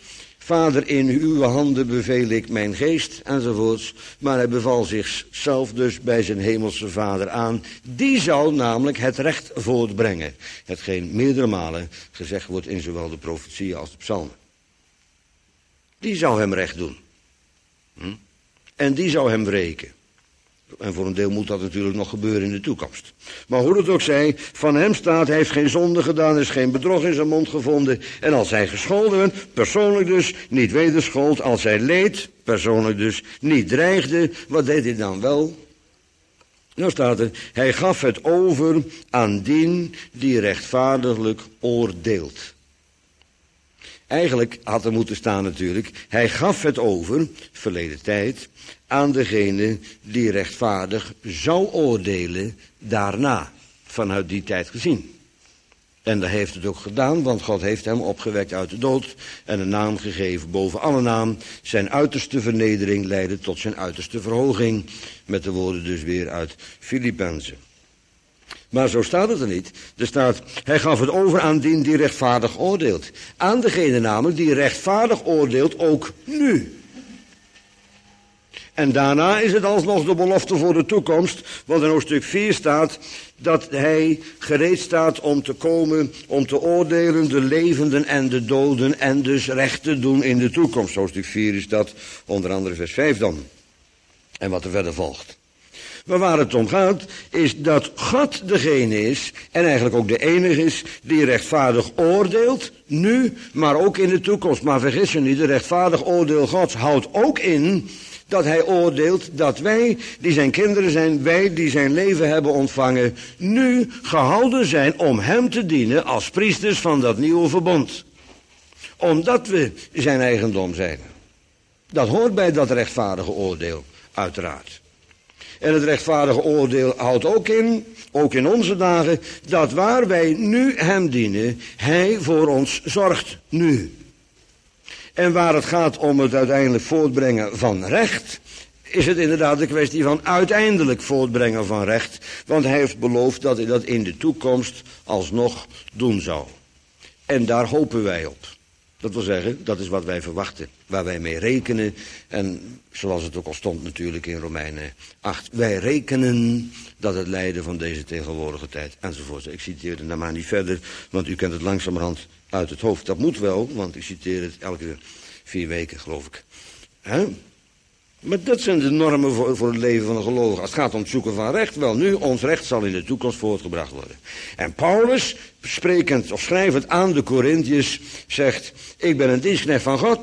Speaker 1: Vader, in uw handen beveel ik mijn geest, enzovoorts. Maar hij beval zichzelf dus bij zijn hemelse Vader aan. Die zou namelijk het recht voortbrengen. Hetgeen meerdere malen gezegd wordt in zowel de profetieën als de psalmen. Die zou hem recht doen. En die zou hem wreken. En voor een deel moet dat natuurlijk nog gebeuren in de toekomst. Maar hoe het ook zij, van hem staat, hij heeft geen zonde gedaan, er is geen bedrog in zijn mond gevonden. En als hij gescholden werd, persoonlijk dus, niet wederschold. Als hij leed, persoonlijk dus, niet dreigde. Wat deed hij dan wel? Nou staat er, hij gaf het over aan dien die rechtvaardiglijk oordeelt. Eigenlijk had er moeten staan natuurlijk, hij gaf het over, verleden tijd, aan degene die rechtvaardig zou oordelen daarna, vanuit die tijd gezien. En dat heeft het ook gedaan, want God heeft hem opgewekt uit de dood en een naam gegeven boven alle naam. Zijn uiterste vernedering leidde tot zijn uiterste verhoging, met de woorden dus weer uit Filippenzen. Maar zo staat het er niet. Er staat, hij gaf het over aan dien die rechtvaardig oordeelt. Aan degene namelijk die rechtvaardig oordeelt, ook nu. En daarna is het alsnog de belofte voor de toekomst, want in hoofdstuk 4 staat dat hij gereed staat om te komen, om te oordelen de levenden en de doden en dus recht te doen in de toekomst. Hoofdstuk 4 is dat, onder andere vers 5 dan. En wat er verder volgt. Maar waar het om gaat, is dat God degene is, en eigenlijk ook de enige is, die rechtvaardig oordeelt, nu, maar ook in de toekomst. Maar vergis je niet, de rechtvaardig oordeel Gods houdt ook in dat hij oordeelt dat wij, die zijn kinderen zijn, wij die zijn leven hebben ontvangen, nu gehouden zijn om hem te dienen als priesters van dat nieuwe verbond. Omdat we zijn eigendom zijn. Dat hoort bij dat rechtvaardige oordeel, uiteraard. En het rechtvaardige oordeel houdt ook in onze dagen, dat waar wij nu hem dienen, hij voor ons zorgt nu. En waar het gaat om het uiteindelijk voortbrengen van recht, is het inderdaad de kwestie van uiteindelijk voortbrengen van recht. Want hij heeft beloofd dat hij dat in de toekomst alsnog doen zou. En daar hopen wij op. Dat wil zeggen, dat is wat wij verwachten, waar wij mee rekenen. En zoals het ook al stond natuurlijk in Romeinen 8. Wij rekenen dat het lijden van deze tegenwoordige tijd, enzovoort. Ik citeer het nou maar niet verder, want u kent het langzamerhand uit het hoofd. Dat moet wel, want ik citeer het elke 4 weken, geloof ik. Maar dat zijn de normen voor het leven van een gelovige. Als het gaat om het zoeken van recht, wel nu, ons recht zal in de toekomst voortgebracht worden. En Paulus, sprekend of schrijvend aan de Korinthiërs, zegt, ik ben een dienstknecht van God.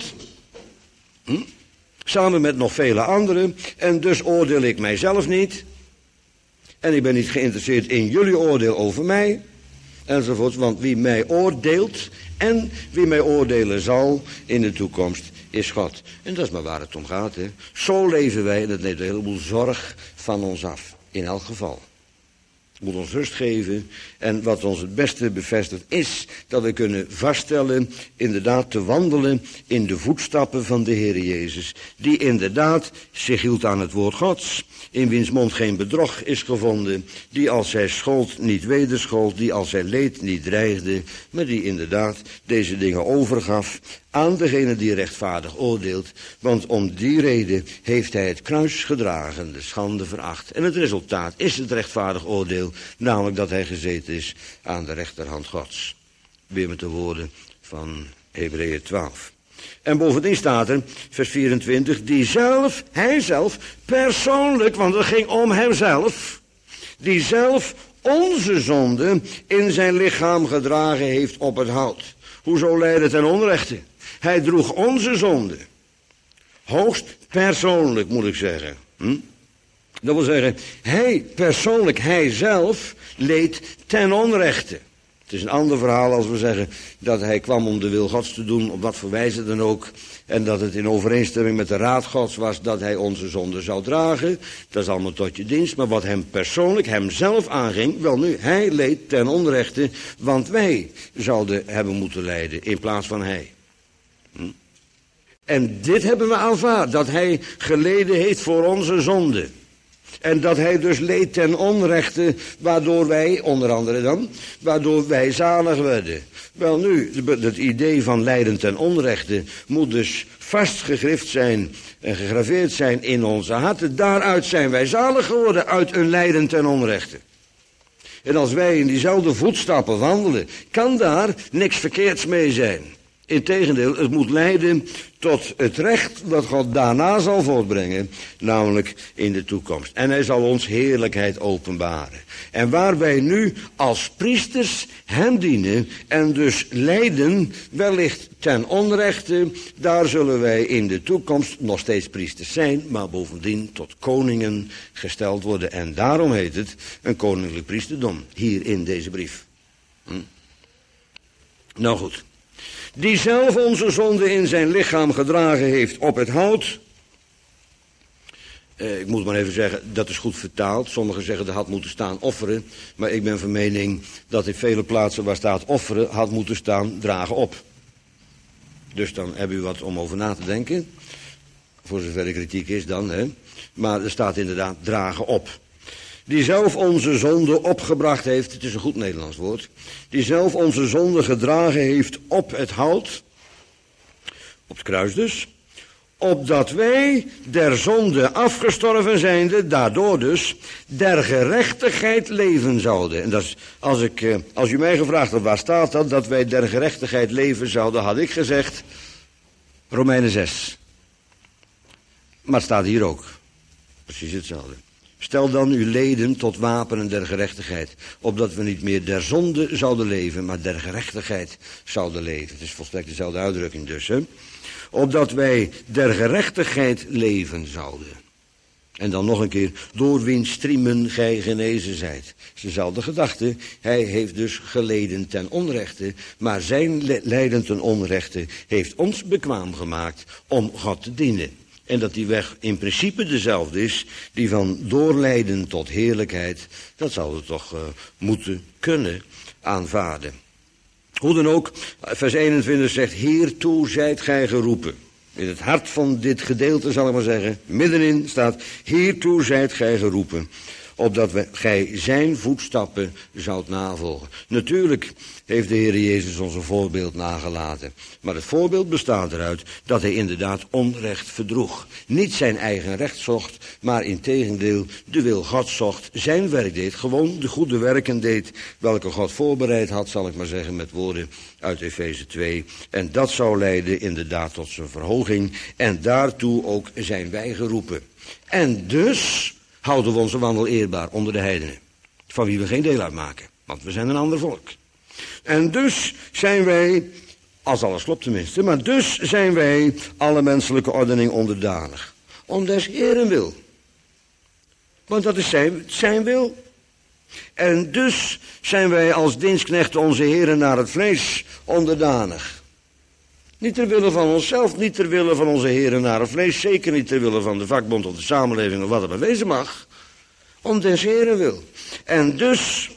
Speaker 1: Samen met nog vele anderen. En dus oordeel ik mijzelf niet. En ik ben niet geïnteresseerd in jullie oordeel over mij. Enzovoort, want wie mij oordeelt en wie mij oordelen zal in de toekomst is God. En dat is maar waar het om gaat. Hè. Zo leven wij en dat neemt een heleboel zorg van ons af. In elk geval. Het moet ons rust geven. En wat ons het beste bevestigt is dat we kunnen vaststellen inderdaad te wandelen in de voetstappen van de Heer Jezus. Die inderdaad zich hield aan het woord Gods. In wiens mond geen bedrog is gevonden. Die als hij schold niet wederschold. Die als hij leed niet dreigde. Maar die inderdaad deze dingen overgaf aan degene die rechtvaardig oordeelt. Want om die reden heeft hij het kruis gedragen, de schande veracht. En het resultaat is het rechtvaardig oordeel. Namelijk dat hij gezeten is aan de rechterhand Gods. Weer met de woorden van Hebreeën 12. En bovendien staat er, vers 24, die zelf, hij zelf, persoonlijk, want het ging om hemzelf, die zelf onze zonde in zijn lichaam gedragen heeft op het hout. Hoezo lijden ten onrechte? Hij droeg onze zonde. Hoogst persoonlijk, moet ik zeggen. Dat wil zeggen, hij persoonlijk, hij zelf, leed ten onrechte. Het is een ander verhaal als we zeggen dat hij kwam om de wil Gods te doen, op wat voor wijze dan ook. En dat het in overeenstemming met de raad Gods was dat hij onze zonde zou dragen. Dat is allemaal tot je dienst. Maar wat hem persoonlijk, hemzelf aanging, wel nu, hij leed ten onrechte, want wij zouden hebben moeten lijden in plaats van hij. En dit hebben we aanvaard, dat hij geleden heeft voor onze zonde. En dat hij dus leed ten onrechte, waardoor wij, onder andere dan, waardoor wij zalig werden. Wel nu, het idee van lijden ten onrechte moet dus vastgegrift zijn en gegraveerd zijn in onze harten. Daaruit zijn wij zalig geworden, uit een lijden ten onrechte. En als wij in diezelfde voetstappen wandelen, kan daar niks verkeerds mee zijn. Integendeel, het moet leiden tot het recht dat God daarna zal voortbrengen, namelijk in de toekomst. En hij zal ons heerlijkheid openbaren. En waar wij nu als priesters hem dienen en dus lijden, wellicht ten onrechte, daar zullen wij in de toekomst nog steeds priesters zijn, maar bovendien tot koningen gesteld worden. En daarom heet het een koninklijk priesterdom, hier in deze brief. Nou goed. Die zelf onze zonde in zijn lichaam gedragen heeft op het hout. Ik moet maar even zeggen, dat is goed vertaald. Sommigen zeggen er had moeten staan offeren. Maar ik ben van mening dat in vele plaatsen waar staat offeren had moeten staan dragen op. Dus dan heb u wat om over na te denken. Voor zover de kritiek is dan. Hè. Maar er staat inderdaad dragen op. Die zelf onze zonde opgebracht heeft, het is een goed Nederlands woord, die zelf onze zonde gedragen heeft op het hout, op het kruis dus, opdat wij der zonde afgestorven zijnde, daardoor dus, der gerechtigheid leven zouden. En dat is, als u mij gevraagd had, waar staat dat wij der gerechtigheid leven zouden, had ik gezegd, Romeinen 6. Maar het staat hier ook, precies hetzelfde. Stel dan uw leden tot wapenen der gerechtigheid, opdat we niet meer der zonde zouden leven, maar der gerechtigheid zouden leven. Het is volstrekt dezelfde uitdrukking dus, hè. Opdat wij der gerechtigheid leven zouden. En dan nog een keer, door wiens striemen gij genezen zijt. Het is dezelfde gedachte, hij heeft dus geleden ten onrechte, maar zijn lijden ten onrechte heeft ons bekwaam gemaakt om God te dienen. En dat die weg in principe dezelfde is, die van doorlijden tot heerlijkheid, dat zouden we toch moeten kunnen aanvaarden. Hoe dan ook, vers 21 zegt, hiertoe zijt gij geroepen. In het hart van dit gedeelte, zal ik maar zeggen, middenin staat, hiertoe zijt gij geroepen, opdat gij zijn voetstappen zoudt navolgen. Natuurlijk heeft de Heer Jezus ons een voorbeeld nagelaten. Maar het voorbeeld bestaat eruit dat hij inderdaad onrecht verdroeg. Niet zijn eigen recht zocht, maar integendeel de wil God zocht. Zijn werk deed, gewoon de goede werken deed, welke God voorbereid had, zal ik maar zeggen, met woorden uit Efeze 2. En dat zou leiden inderdaad tot zijn verhoging. En daartoe ook zijn wij geroepen. En dus houden we onze wandel eerbaar onder de heidenen, van wie we geen deel uitmaken, want we zijn een ander volk. En dus zijn wij, als alles klopt tenminste, maar dus zijn wij alle menselijke ordening onderdanig. Om des Heeren wil. Want dat is zijn wil. En dus zijn wij als dienstknechten onze heren naar het vlees onderdanig. Niet ter wille van onszelf, niet ter wille van onze heren naar het vlees, zeker niet ter wille van de vakbond of de samenleving of wat er maar wezen mag. Om des Heren wil. En dus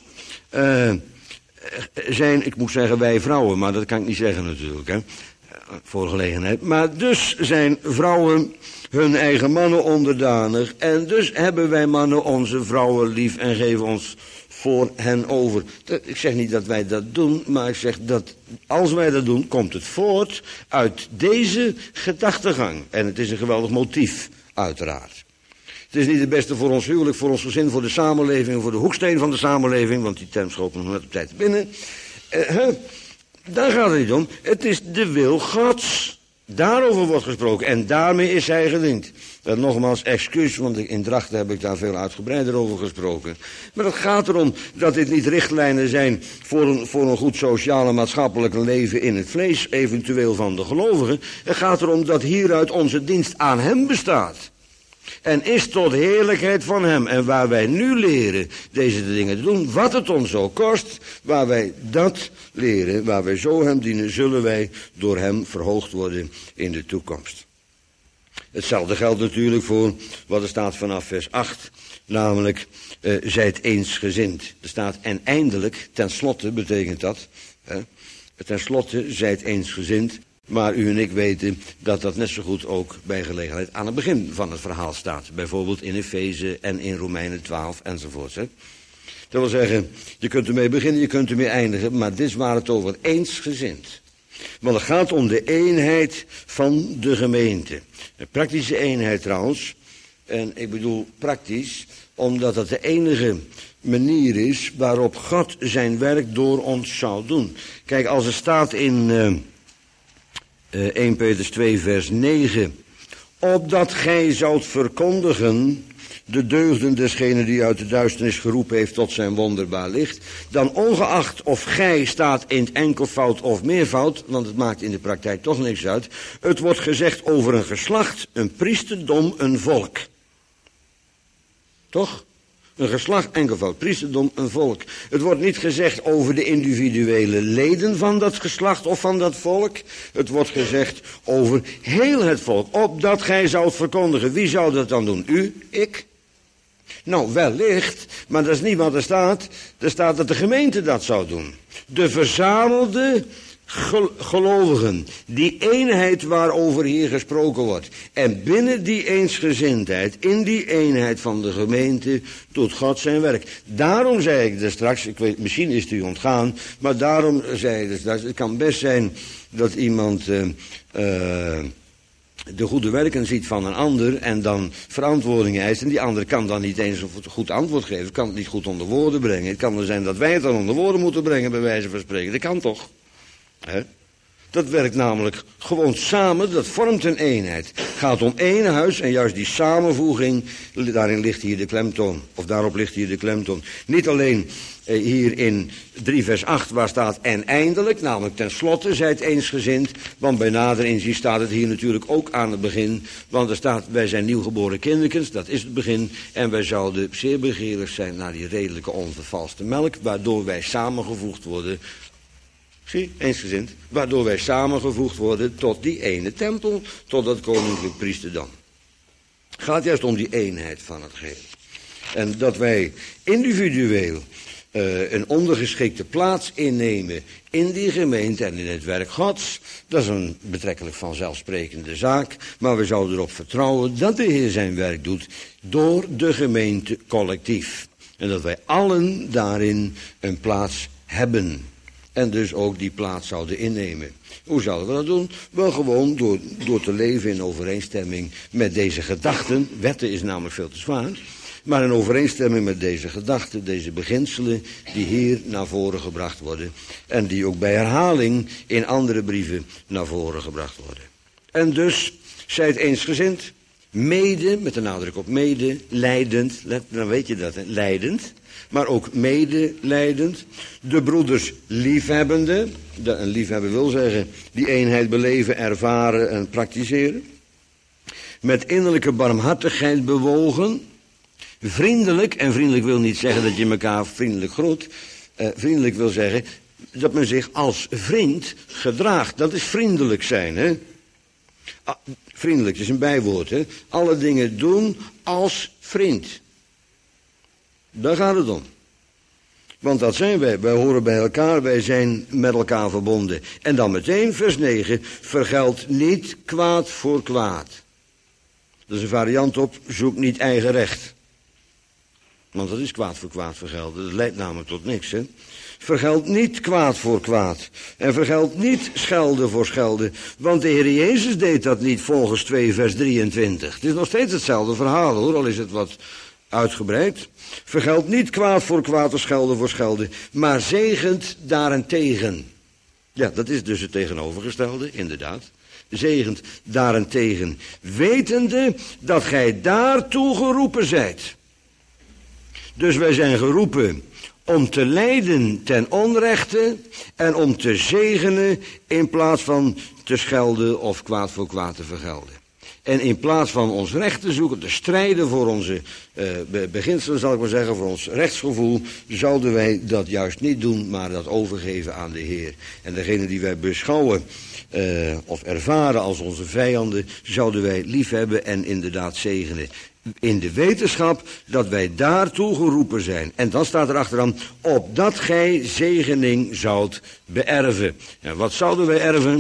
Speaker 1: zijn, ik moet zeggen wij vrouwen, maar dat kan ik niet zeggen natuurlijk, hè, voor gelegenheid. Maar dus zijn vrouwen hun eigen mannen onderdanig. En dus hebben wij mannen onze vrouwen lief en geven ons voor hen over. Ik zeg niet dat wij dat doen, maar ik zeg dat als wij dat doen, komt het voort uit deze gedachtegang. En het is een geweldig motief, uiteraard. Het is niet het beste voor ons huwelijk, voor ons gezin, voor de samenleving, voor de hoeksteen van de samenleving, want die term schoot nog net op tijd binnen. Daar gaat het niet om. Het is de wil Gods. Daarover wordt gesproken en daarmee is hij gediend. Nogmaals, excuus, want in Drachten heb ik daar veel uitgebreider over gesproken. Maar het gaat erom dat dit niet richtlijnen zijn voor een goed sociaal en maatschappelijk leven in het vlees, eventueel van de gelovigen. Het gaat erom dat hieruit onze dienst aan hem bestaat. En is tot heerlijkheid van hem. En waar wij nu leren deze dingen te doen, wat het ons ook kost, waar wij dat leren, waar wij zo hem dienen, zullen wij door hem verhoogd worden in de toekomst. Hetzelfde geldt natuurlijk voor wat er staat vanaf vers 8, namelijk zijt eensgezind. Er staat en eindelijk, tenslotte betekent dat, tenslotte zijt eensgezind. Maar u en ik weten dat dat net zo goed ook bij gelegenheid aan het begin van het verhaal staat. Bijvoorbeeld in Efeze en in Romeinen 12 enzovoorts. Hè. Dat wil zeggen, je kunt ermee beginnen, je kunt ermee eindigen, maar dit is waar het over eensgezind. Want het gaat om de eenheid van de gemeente. Een praktische eenheid trouwens. En ik bedoel praktisch, omdat dat de enige manier is waarop God zijn werk door ons zou doen. Kijk, als er staat in 1 Petrus 2 vers 9... opdat gij zoudt verkondigen de deugden desgene die uit de duisternis geroepen heeft tot zijn wonderbaar licht, dan ongeacht of gij staat in het enkelvoud of meervoud, want het maakt in de praktijk toch niks uit, het wordt gezegd over een geslacht, een priesterdom, een volk. Toch? Een geslacht, enkelvoud, priesterdom, een volk. Het wordt niet gezegd over de individuele leden van dat geslacht of van dat volk. Het wordt gezegd over heel het volk, opdat gij zoudt verkondigen. Wie zou dat dan doen? U? Ik? Nou, wellicht, maar dat is niet wat er staat. Er staat dat de gemeente dat zou doen. De verzamelde gelovigen, die eenheid waarover hier gesproken wordt. En binnen die eensgezindheid, in die eenheid van de gemeente, doet God zijn werk. Daarom zei ik er straks, ik weet, misschien is het u ontgaan, maar daarom zei ik er straks, het kan best zijn dat iemand de goede werken ziet van een ander en dan verantwoording eist. En die ander kan dan niet eens een goed antwoord geven, kan het niet goed onder woorden brengen. Het kan er zijn dat wij het dan onder woorden moeten brengen, bij wijze van spreken. Dat kan toch? He? Dat werkt namelijk gewoon samen, dat vormt een eenheid. Het gaat om één huis en juist die samenvoeging, daarin ligt hier de klemtoon. Of daarop ligt hier de klemtoon. Niet alleen hier in 3 vers 8 waar staat en eindelijk, namelijk tenslotte zijt eensgezind. Want bij nader inzien staat het hier natuurlijk ook aan het begin. Want er staat, wij zijn nieuwgeboren kinderkens, dat is het begin. En wij zouden zeer begeerig zijn naar die redelijke onvervalste melk, waardoor wij samengevoegd worden. Zie, eensgezind. Waardoor wij samengevoegd worden tot die ene tempel, tot dat koninklijk priesterdom. Het gaat juist om die eenheid van het geheel. En dat wij individueel een ondergeschikte plaats innemen in die gemeente en in het werk Gods, dat is een betrekkelijk vanzelfsprekende zaak, maar we zouden erop vertrouwen dat de Heer zijn werk doet door de gemeente collectief. En dat wij allen daarin een plaats hebben. En dus ook die plaats zouden innemen. Hoe zouden we dat doen? Wel gewoon door te leven in overeenstemming met deze gedachten. Wetten is namelijk veel te zwaar. Maar in overeenstemming met deze gedachten, deze beginselen die hier naar voren gebracht worden. En die ook bij herhaling in andere brieven naar voren gebracht worden. En dus, zijt eensgezind, mede, met de nadruk op mede, lijdend, dan weet je dat, hè, lijdend. Maar ook medelijdend, de broeders liefhebbende, een liefhebben wil zeggen, die eenheid beleven, ervaren en praktiseren. Met innerlijke barmhartigheid bewogen, vriendelijk, en vriendelijk wil niet zeggen dat je elkaar vriendelijk groet, vriendelijk wil zeggen dat men zich als vriend gedraagt, dat is vriendelijk zijn, hè. Vriendelijk is een bijwoord, hè. Alle dingen doen als vriend. Daar gaat het om. Want dat zijn wij horen bij elkaar, wij zijn met elkaar verbonden. En dan meteen vers 9, vergeld niet kwaad voor kwaad. Dat is een variant op, zoek niet eigen recht. Want dat is kwaad voor kwaad vergelden, dat leidt namelijk tot niks, hè. Vergeld niet kwaad voor kwaad. En vergeld niet schelde voor schelde. Want de Heer Jezus deed dat niet volgens 2 vers 23. Het is nog steeds hetzelfde verhaal, hoor, al is het wat uitgebreid. Vergeld niet kwaad voor kwaad of schelde voor schelde, maar zegent daarentegen. Ja, dat is dus het tegenovergestelde, inderdaad. Zegent daarentegen, wetende dat gij daartoe geroepen zijt. Dus wij zijn geroepen om te lijden ten onrechte en om te zegenen in plaats van te schelden of kwaad voor kwaad te vergelden. En in plaats van ons recht te zoeken, te strijden voor onze beginselen, zal ik maar zeggen, voor ons rechtsgevoel, zouden wij dat juist niet doen, maar dat overgeven aan de Heer. En degene die wij beschouwen of ervaren als onze vijanden, zouden wij liefhebben en inderdaad zegenen. In de wetenschap dat wij daartoe geroepen zijn. En dan staat er achteraan, opdat gij zegening zoudt beërven. En wat zouden wij erven?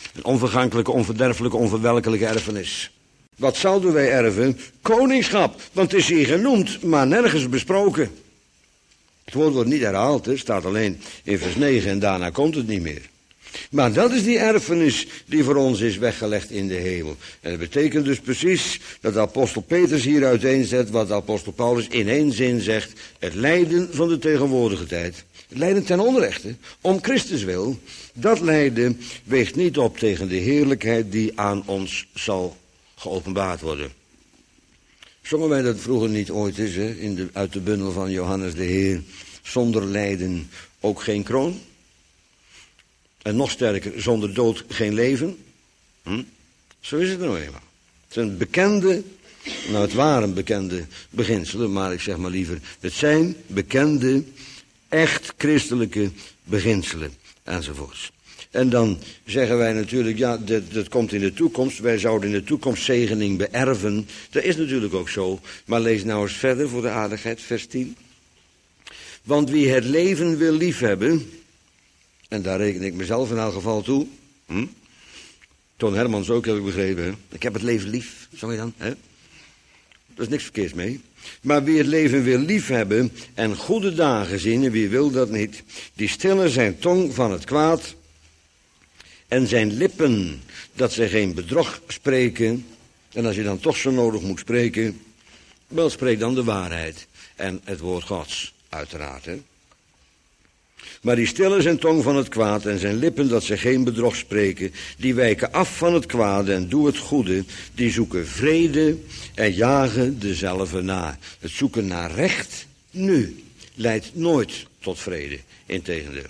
Speaker 1: Een onvergankelijke, onverderfelijke, onverwelkelijke erfenis. Wat zouden wij erven? Koningschap, want het is hier genoemd, maar nergens besproken. Het woord wordt niet herhaald, het staat alleen in vers 9 en daarna komt het niet meer. Maar dat is die erfenis die voor ons is weggelegd in de hemel. En dat betekent dus precies dat de apostel Petrus hier uiteenzet wat de apostel Paulus in één zin zegt. Het lijden van de tegenwoordige tijd. Het lijden ten onrechte, om Christus wil. Dat lijden weegt niet op tegen de heerlijkheid die aan ons zal geopenbaard worden. Zongen wij dat vroeger niet ooit eens, hè? Uit de bundel van Johannes de Heer. Zonder lijden ook geen kroon. En nog sterker, zonder dood geen leven. Zo is het nou eenmaal. Het zijn bekende, nou het waren bekende beginselen, maar ik zeg maar liever, het zijn bekende, echt christelijke beginselen enzovoorts. En dan zeggen wij natuurlijk, ja, dat komt in de toekomst. Wij zouden in de toekomst zegening beërven. Dat is natuurlijk ook zo. Maar lees nou eens verder voor de aardigheid, vers 10. Want wie het leven wil liefhebben, en daar reken ik mezelf in elk geval toe. Toon Hermans ook, heb ik begrepen. Hè? Ik heb het leven lief, zong je dan? Hè? Er is niks verkeerds mee. Maar wie het leven wil liefhebben en goede dagen zien, en wie wil dat niet, die stillen zijn tong van het kwaad en zijn lippen, dat zij geen bedrog spreken. En als je dan toch zo nodig moet spreken, wel spreek dan de waarheid en het woord Gods, uiteraard. Hè? Maar die stillen zijn tong van het kwaad en zijn lippen dat ze geen bedrog spreken. Die wijken af van het kwade en doen het goede. Die zoeken vrede en jagen dezelfde na. Het zoeken naar recht nu leidt nooit tot vrede. Integendeel.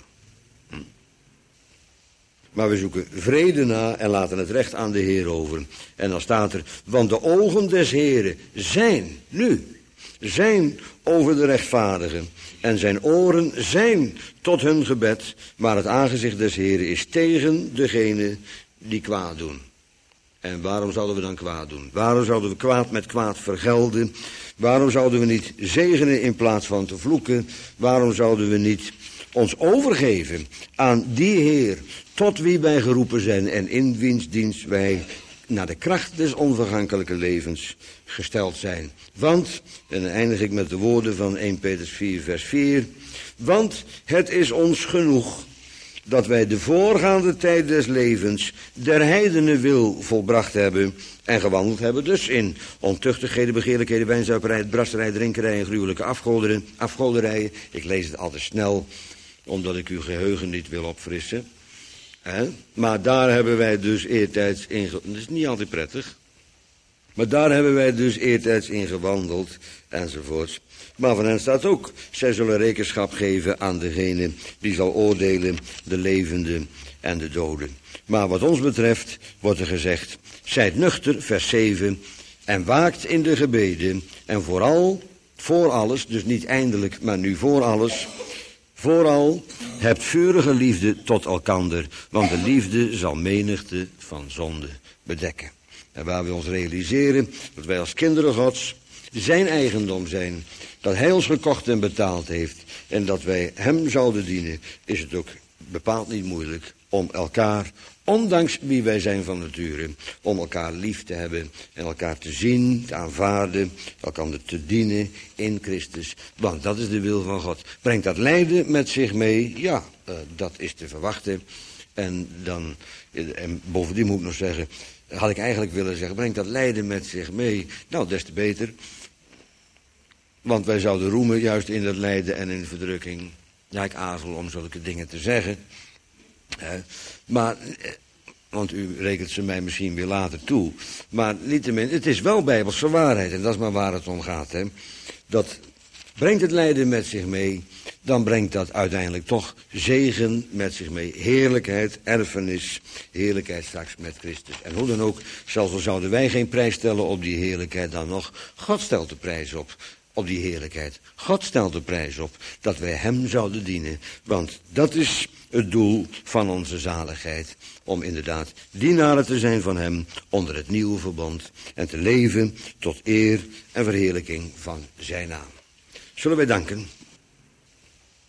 Speaker 1: Maar we zoeken vrede na en laten het recht aan de Heer over. En dan staat er, want de ogen des Heeren zijn over de rechtvaardigen. En zijn oren zijn tot hun gebed, maar het aangezicht des Heeren is tegen degene die kwaad doen. En waarom zouden we dan kwaad doen? Waarom zouden we kwaad met kwaad vergelden? Waarom zouden we niet zegenen in plaats van te vloeken? Waarom zouden we niet ons overgeven aan die Heer, tot wie wij geroepen zijn en in wiens dienst wij naar de kracht des onvergankelijke levens gesteld zijn. Want, en dan eindig ik met de woorden van 1 Petrus 4 vers 4, want het is ons genoeg dat wij de voorgaande tijd des levens der heidenen wil volbracht hebben en gewandeld hebben, dus in ontuchtigheden, begeerlijkheden, wijnzuiperij, brasterij, drinkerij en gruwelijke afgoderijen. Ik lees het altijd snel, omdat ik uw geheugen niet wil opfrissen. Maar daar hebben wij dus eertijds in gewandeld. Dat is niet altijd prettig. Maar daar hebben wij dus eertijds in gewandeld, enzovoorts. Maar van hen staat ook, zij zullen rekenschap geven aan degene die zal oordelen, de levenden en de doden. Maar wat ons betreft wordt er gezegd, zijt nuchter, vers 7, en waakt in de gebeden, en vooral, voor alles, dus niet eindelijk, maar nu voor alles, vooral, hebt vurige liefde tot elkander, want de liefde zal menigte van zonde bedekken. En waar we ons realiseren dat wij als kinderen Gods zijn eigendom zijn, dat hij ons gekocht en betaald heeft en dat wij hem zouden dienen, is het ook bepaald niet moeilijk om elkaar, ondanks wie wij zijn van nature, om elkaar lief te hebben en elkaar te zien, te aanvaarden, elkaar te dienen in Christus. Want dat is de wil van God. Brengt dat lijden met zich mee? Ja, dat is te verwachten. En bovendien moet ik nog zeggen, had ik eigenlijk willen zeggen, brengt dat lijden met zich mee? Nou, des te beter. Want wij zouden roemen juist in dat lijden en in de verdrukking. Ja, ik aarzel om zulke dingen te zeggen. Maar, want u rekent ze mij misschien weer later toe. Maar niettemin, het is wel bijbelse waarheid. En dat is maar waar het om gaat. Hè. Dat brengt het lijden met zich mee. Dan brengt dat uiteindelijk toch zegen met zich mee. Heerlijkheid, erfenis, heerlijkheid straks met Christus. En hoe dan ook, zelfs al zouden wij geen prijs stellen op die heerlijkheid dan nog. God stelt de prijs op die heerlijkheid. God stelt de prijs op dat wij hem zouden dienen. Want dat is het doel van onze zaligheid. Om inderdaad dienaren te zijn van hem onder het nieuwe verbond. En te leven tot eer en verheerlijking van zijn naam. Zullen wij danken?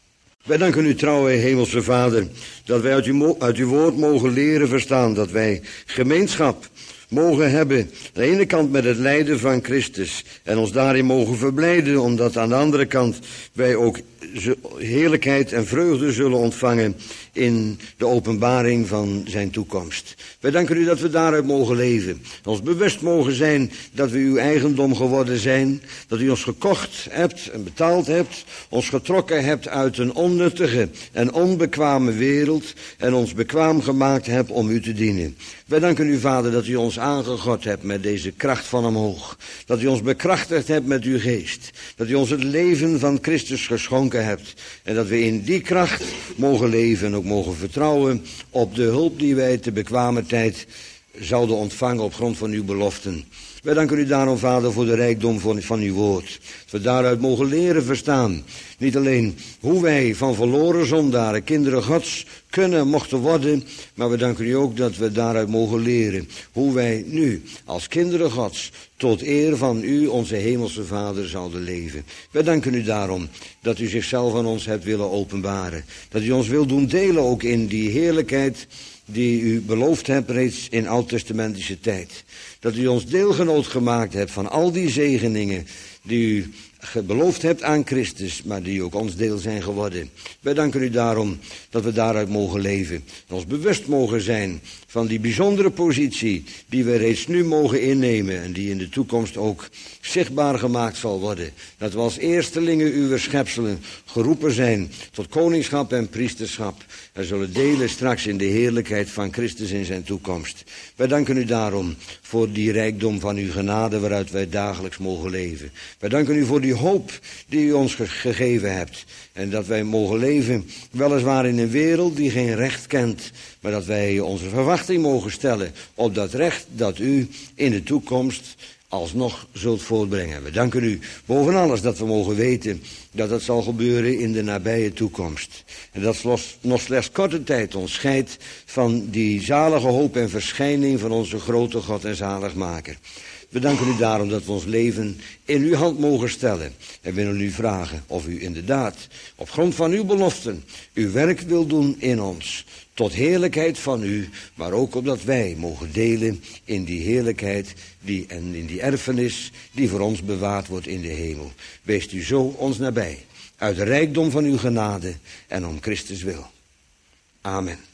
Speaker 1: Wij danken u, trouwe hemelse Vader, dat wij uit uw woord mogen leren verstaan, dat wij gemeenschap mogen hebben, aan de ene kant met het lijden van Christus en ons daarin mogen verblijden, omdat aan de andere kant wij ook heerlijkheid en vreugde zullen ontvangen in de openbaring van zijn toekomst. Wij danken u dat we daaruit mogen leven, ons bewust mogen zijn dat we uw eigendom geworden zijn, dat u ons gekocht hebt en betaald hebt, ons getrokken hebt uit een onnuttige en onbekwame wereld en ons bekwaam gemaakt hebt om u te dienen. Wij danken u, Vader, dat u ons aangegod hebt met deze kracht van omhoog, dat u ons bekrachtigd hebt met uw geest, dat u ons het leven van Christus geschonken hebt en dat we in die kracht mogen leven en ook mogen vertrouwen op de hulp die wij te bekwame tijd zouden ontvangen op grond van uw beloften. Wij danken u daarom, Vader, voor de rijkdom van uw woord. Dat we daaruit mogen leren verstaan. Niet alleen hoe wij van verloren zondaren kinderen Gods kunnen, mochten worden, maar we danken u ook dat we daaruit mogen leren hoe wij nu als kinderen Gods tot eer van u, onze hemelse Vader, zouden leven. Wij danken u daarom dat u zichzelf aan ons hebt willen openbaren. Dat u ons wil doen delen ook in die heerlijkheid die u beloofd hebt reeds in oud-testamentische tijd. Dat u ons deelgenoot gemaakt hebt van al die zegeningen die u beloofd hebt aan Christus, maar die ook ons deel zijn geworden. Wij danken u daarom dat we daaruit mogen leven. En ons bewust mogen zijn van die bijzondere positie die we reeds nu mogen innemen en die in de toekomst ook zichtbaar gemaakt zal worden. Dat we als eerstelingen uw schepselen geroepen zijn tot koningschap en priesterschap en zullen delen straks in de heerlijkheid van Christus in zijn toekomst. Wij danken u daarom voor die rijkdom van uw genade waaruit wij dagelijks mogen leven. Wij danken u voor die hoop die u ons gegeven hebt. En dat wij mogen leven, weliswaar in een wereld die geen recht kent, maar dat wij onze verwachting mogen stellen op dat recht dat u in de toekomst alsnog zult voortbrengen. We danken u boven alles dat we mogen weten dat het zal gebeuren in de nabije toekomst. En dat nog slechts korte tijd ons scheidt van die zalige hoop en verschijning van onze grote God en zaligmaker. We danken u daarom dat we ons leven in uw hand mogen stellen. En willen u vragen of u inderdaad op grond van uw beloften uw werk wil doen in ons. Tot heerlijkheid van u, maar ook opdat wij mogen delen in die heerlijkheid en in die erfenis die voor ons bewaard wordt in de hemel. Wees u zo ons nabij, uit de rijkdom van uw genade en om Christus wil. Amen.